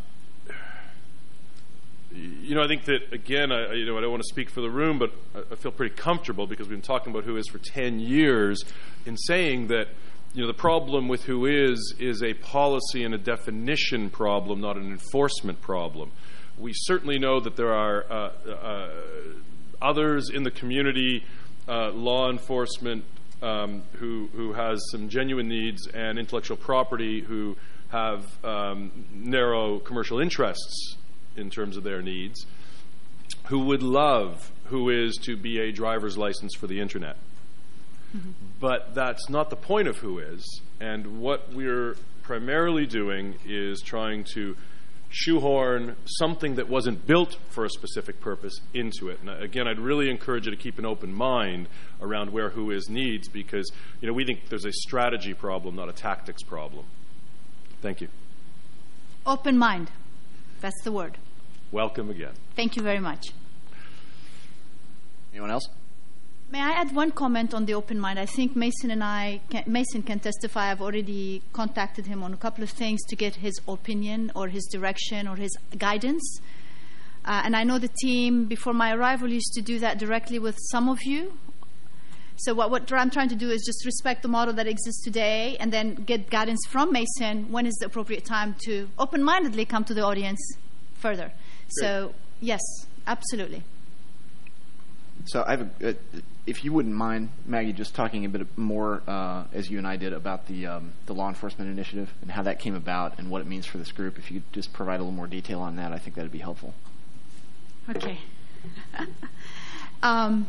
you know, I think that, again, I, you know, I don't want to speak for the room, but I, I feel pretty comfortable because we've been talking about who is for ten years in saying that, you know, the problem with who is is a policy and a definition problem, not an enforcement problem. We certainly know that there are uh, uh, others in the community, uh, law enforcement, um, who who has some genuine needs, and intellectual property who have um, narrow commercial interests in terms of their needs, who would love who is to be a driver's license for the internet. Mm-hmm. But that's not the point of who is, and what we're primarily doing is trying to shoehorn something that wasn't built for a specific purpose into it. And again, I'd really encourage you to keep an open mind around where who is needs, because, you know, we think there's a strategy problem, not a tactics problem. Thank you. Open mind. That's the word. Welcome again. Thank you very much. Anyone else? May I add one comment on the open mind? I think Mason and I, can, Mason can testify. I've already contacted him on a couple of things to get his opinion or his direction or his guidance. Uh, and I know the team, before my arrival, used to do that directly with some of you. So what, what I'm trying to do is just respect the model that exists today and then get guidance from Mason when is the appropriate time to open-mindedly come to the audience further. Great. So, yes, absolutely. So I have a, uh, if you wouldn't mind, Maggie, just talking a bit more, uh, as you and I did, about the um, the law enforcement initiative and how that came about and what it means for this group. If you could just provide a little more detail on that, I think that would be helpful. Okay. um,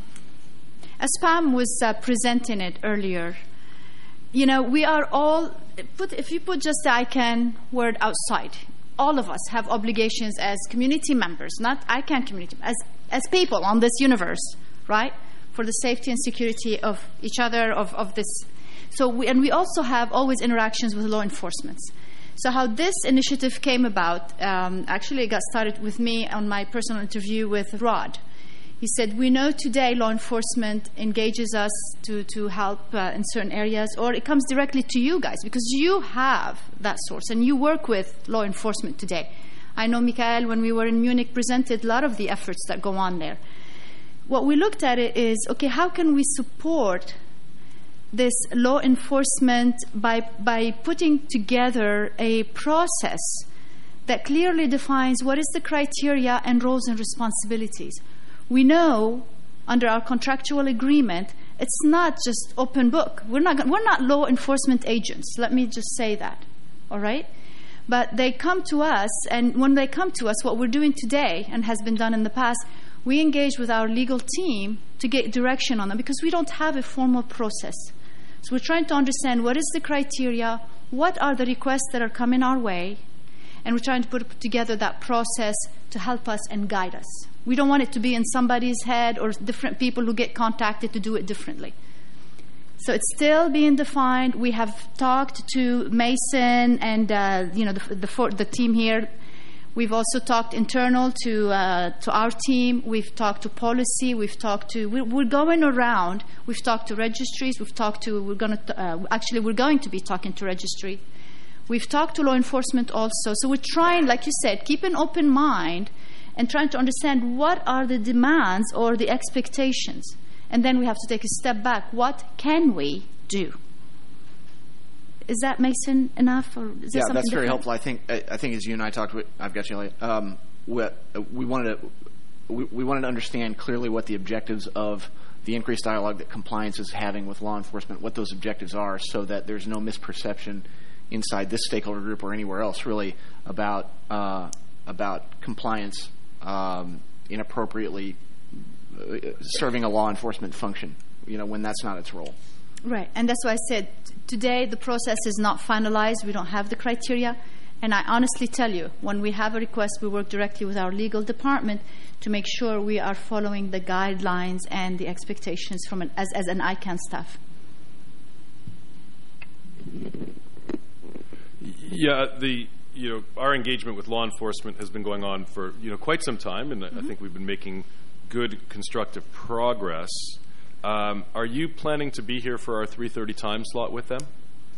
as Pam was uh, presenting it earlier, you know, we are all, put, if you put just the I CAN word outside, all of us have obligations as community members, not I CAN community, as as people on this universe, right? For the safety and security of each other, of, of this. So we, and we also have always interactions with law enforcement. So how this initiative came about, um, actually it got started with me on my personal interview with Rod. He said, we know today law enforcement engages us to, to help uh, in certain areas, or it comes directly to you guys because you have that source and you work with law enforcement today. I know Mikael, when we were in Munich, presented a lot of the efforts that go on there. What we looked at it is, okay, how can we support this law enforcement by by putting together a process that clearly defines what is the criteria and roles and responsibilities. We know under our contractual agreement, it's not just open book. We're not we're not law enforcement agents. Let me just say that, all right? But they come to us, and when they come to us, what we're doing today and has been done in the past, we engage with our legal team to get direction on them because we don't have a formal process. So we're trying to understand what is the criteria, what are the requests that are coming our way, and we're trying to put together that process to help us and guide us. We don't want it to be in somebody's head or different people who get contacted to do it differently. So it's still being defined. We have talked to Mason and uh, you know the the, for, the team here. We've also talked internal to uh, to our team. We've talked to policy. We've talked to. We're, we're going around. We've talked to registries. We've talked to. We're going to uh, actually we're going to be talking to registry. We've talked to law enforcement also. So we're trying, like you said, keep an open mind and trying to understand what are the demands or the expectations. And then we have to take a step back. What can we do? Is that, Mason, enough? Or is yeah, there something that's very different? helpful. I think I, I think as you and I talked, with, I've got you, Elliot. Um, we, we wanted to we, we wanted to understand clearly what the objectives of the increased dialogue that compliance is having with law enforcement, what those objectives are, so that there's no misperception inside this stakeholder group or anywhere else, really, about uh, about compliance um, inappropriately serving a law enforcement function, you know, when that's not its role. Right, and that's why I said t- today the process is not finalized. We don't have the criteria. And I honestly tell you, when we have a request, we work directly with our legal department to make sure we are following the guidelines and the expectations from an, as, as an I CANN staff. Yeah, the you know our engagement with law enforcement has been going on for you know quite some time, and mm-hmm. I think we've been making good, constructive progress. Um, are you planning to be here for our three thirty time slot with them?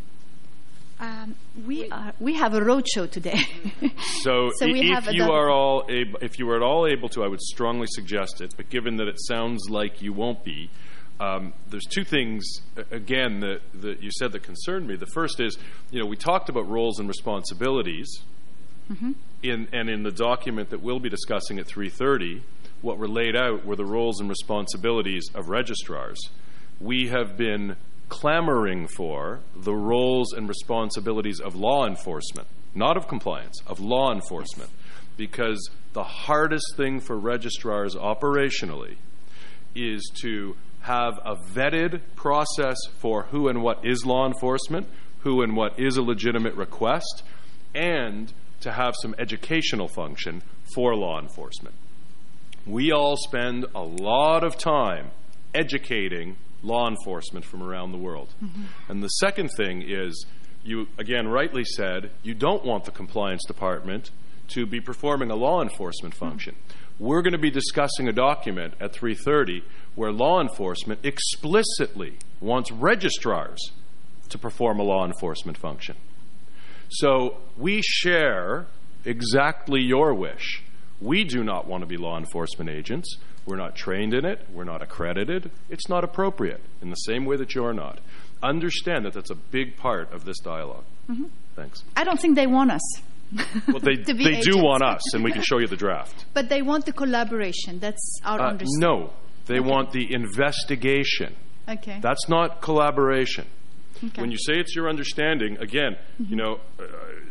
Um, we are. We have a roadshow today. so, so we if have you are all able, if you are at all able to, I would strongly suggest it. But given that it sounds like you won't be, um, there's two things again that, that you said that concerned me. The first is, you know, we talked about roles and responsibilities, mm-hmm. in and in the document that we'll be discussing at three thirty, what were laid out were the roles and responsibilities of registrars. We have been clamoring for the roles and responsibilities of law enforcement, not of compliance, of law enforcement, because the hardest thing for registrars operationally is to have a vetted process for who and what is law enforcement, who and what is a legitimate request, and to have some educational function for law enforcement. We all spend a lot of time educating law enforcement from around the world. Mm-hmm. And the second thing is, you again rightly said, you don't want the compliance department to be performing a law enforcement function. Mm-hmm. We're going to be discussing a document at three thirty where law enforcement explicitly wants registrars to perform a law enforcement function. So we share exactly your wish. We do not want to be law enforcement agents. We're not trained in it. We're not accredited. It's not appropriate in the same way that you're not. Understand that that's a big part of this dialogue. Mm-hmm. Thanks. I don't think they want us. Well, they, they do want us, and we can show you the draft. But they want the collaboration. That's our uh, understanding. No, they okay. want the investigation. Okay. That's not collaboration. Okay. When you say it's your understanding, again, mm-hmm. you know, uh,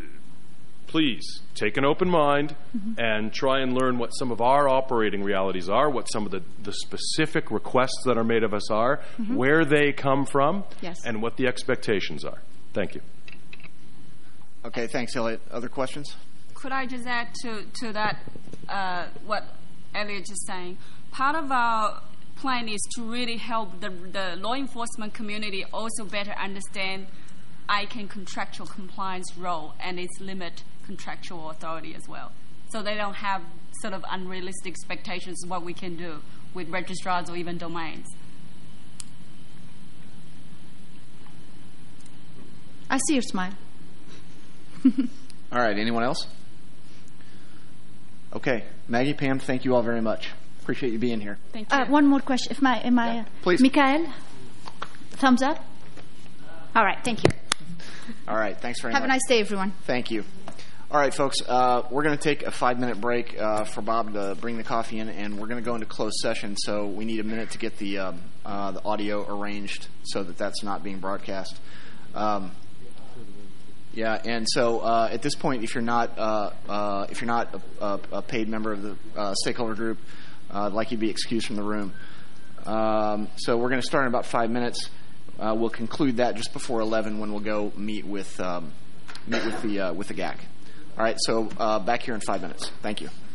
please take an open mind mm-hmm. and try and learn what some of our operating realities are, what some of the, the specific requests that are made of us are, mm-hmm. where they come from, yes. and what the expectations are. Thank you. Okay, thanks, Elliot. Other questions? Could I just add to, to that uh, what Elliot is saying? Part of our plan is to really help the, the law enforcement community also better understand I CANN contractual compliance role and its limit contractual authority as well. So they don't have sort of unrealistic expectations of what we can do with registrars or even domains. I see your smile. All right, anyone else? Okay, Maggie, Pam, thank you all very much. Appreciate you being here. Thank you. Uh, one more question. If my, am I, yeah, please. Mikael, thumbs up? All right, thank you. All right, thanks very Have much. Have a nice day, everyone. Thank you. All right, folks, uh, we're going to take a five-minute break uh, for Bob to bring the coffee in, and we're going to go into closed session, so we need a minute to get the, um, uh, the audio arranged so that that's not being broadcast. Um, yeah, and so uh, at this point, if you're not uh, uh, if you're not a, a, a paid member of the uh, stakeholder group, uh, I'd like you to be excused from the room. Um, so we're going to start in about five minutes. Uh, we'll conclude that just before eleven when we'll go meet with um, meet with the uh, with the G A C. All right, so uh, back here in five minutes. Thank you.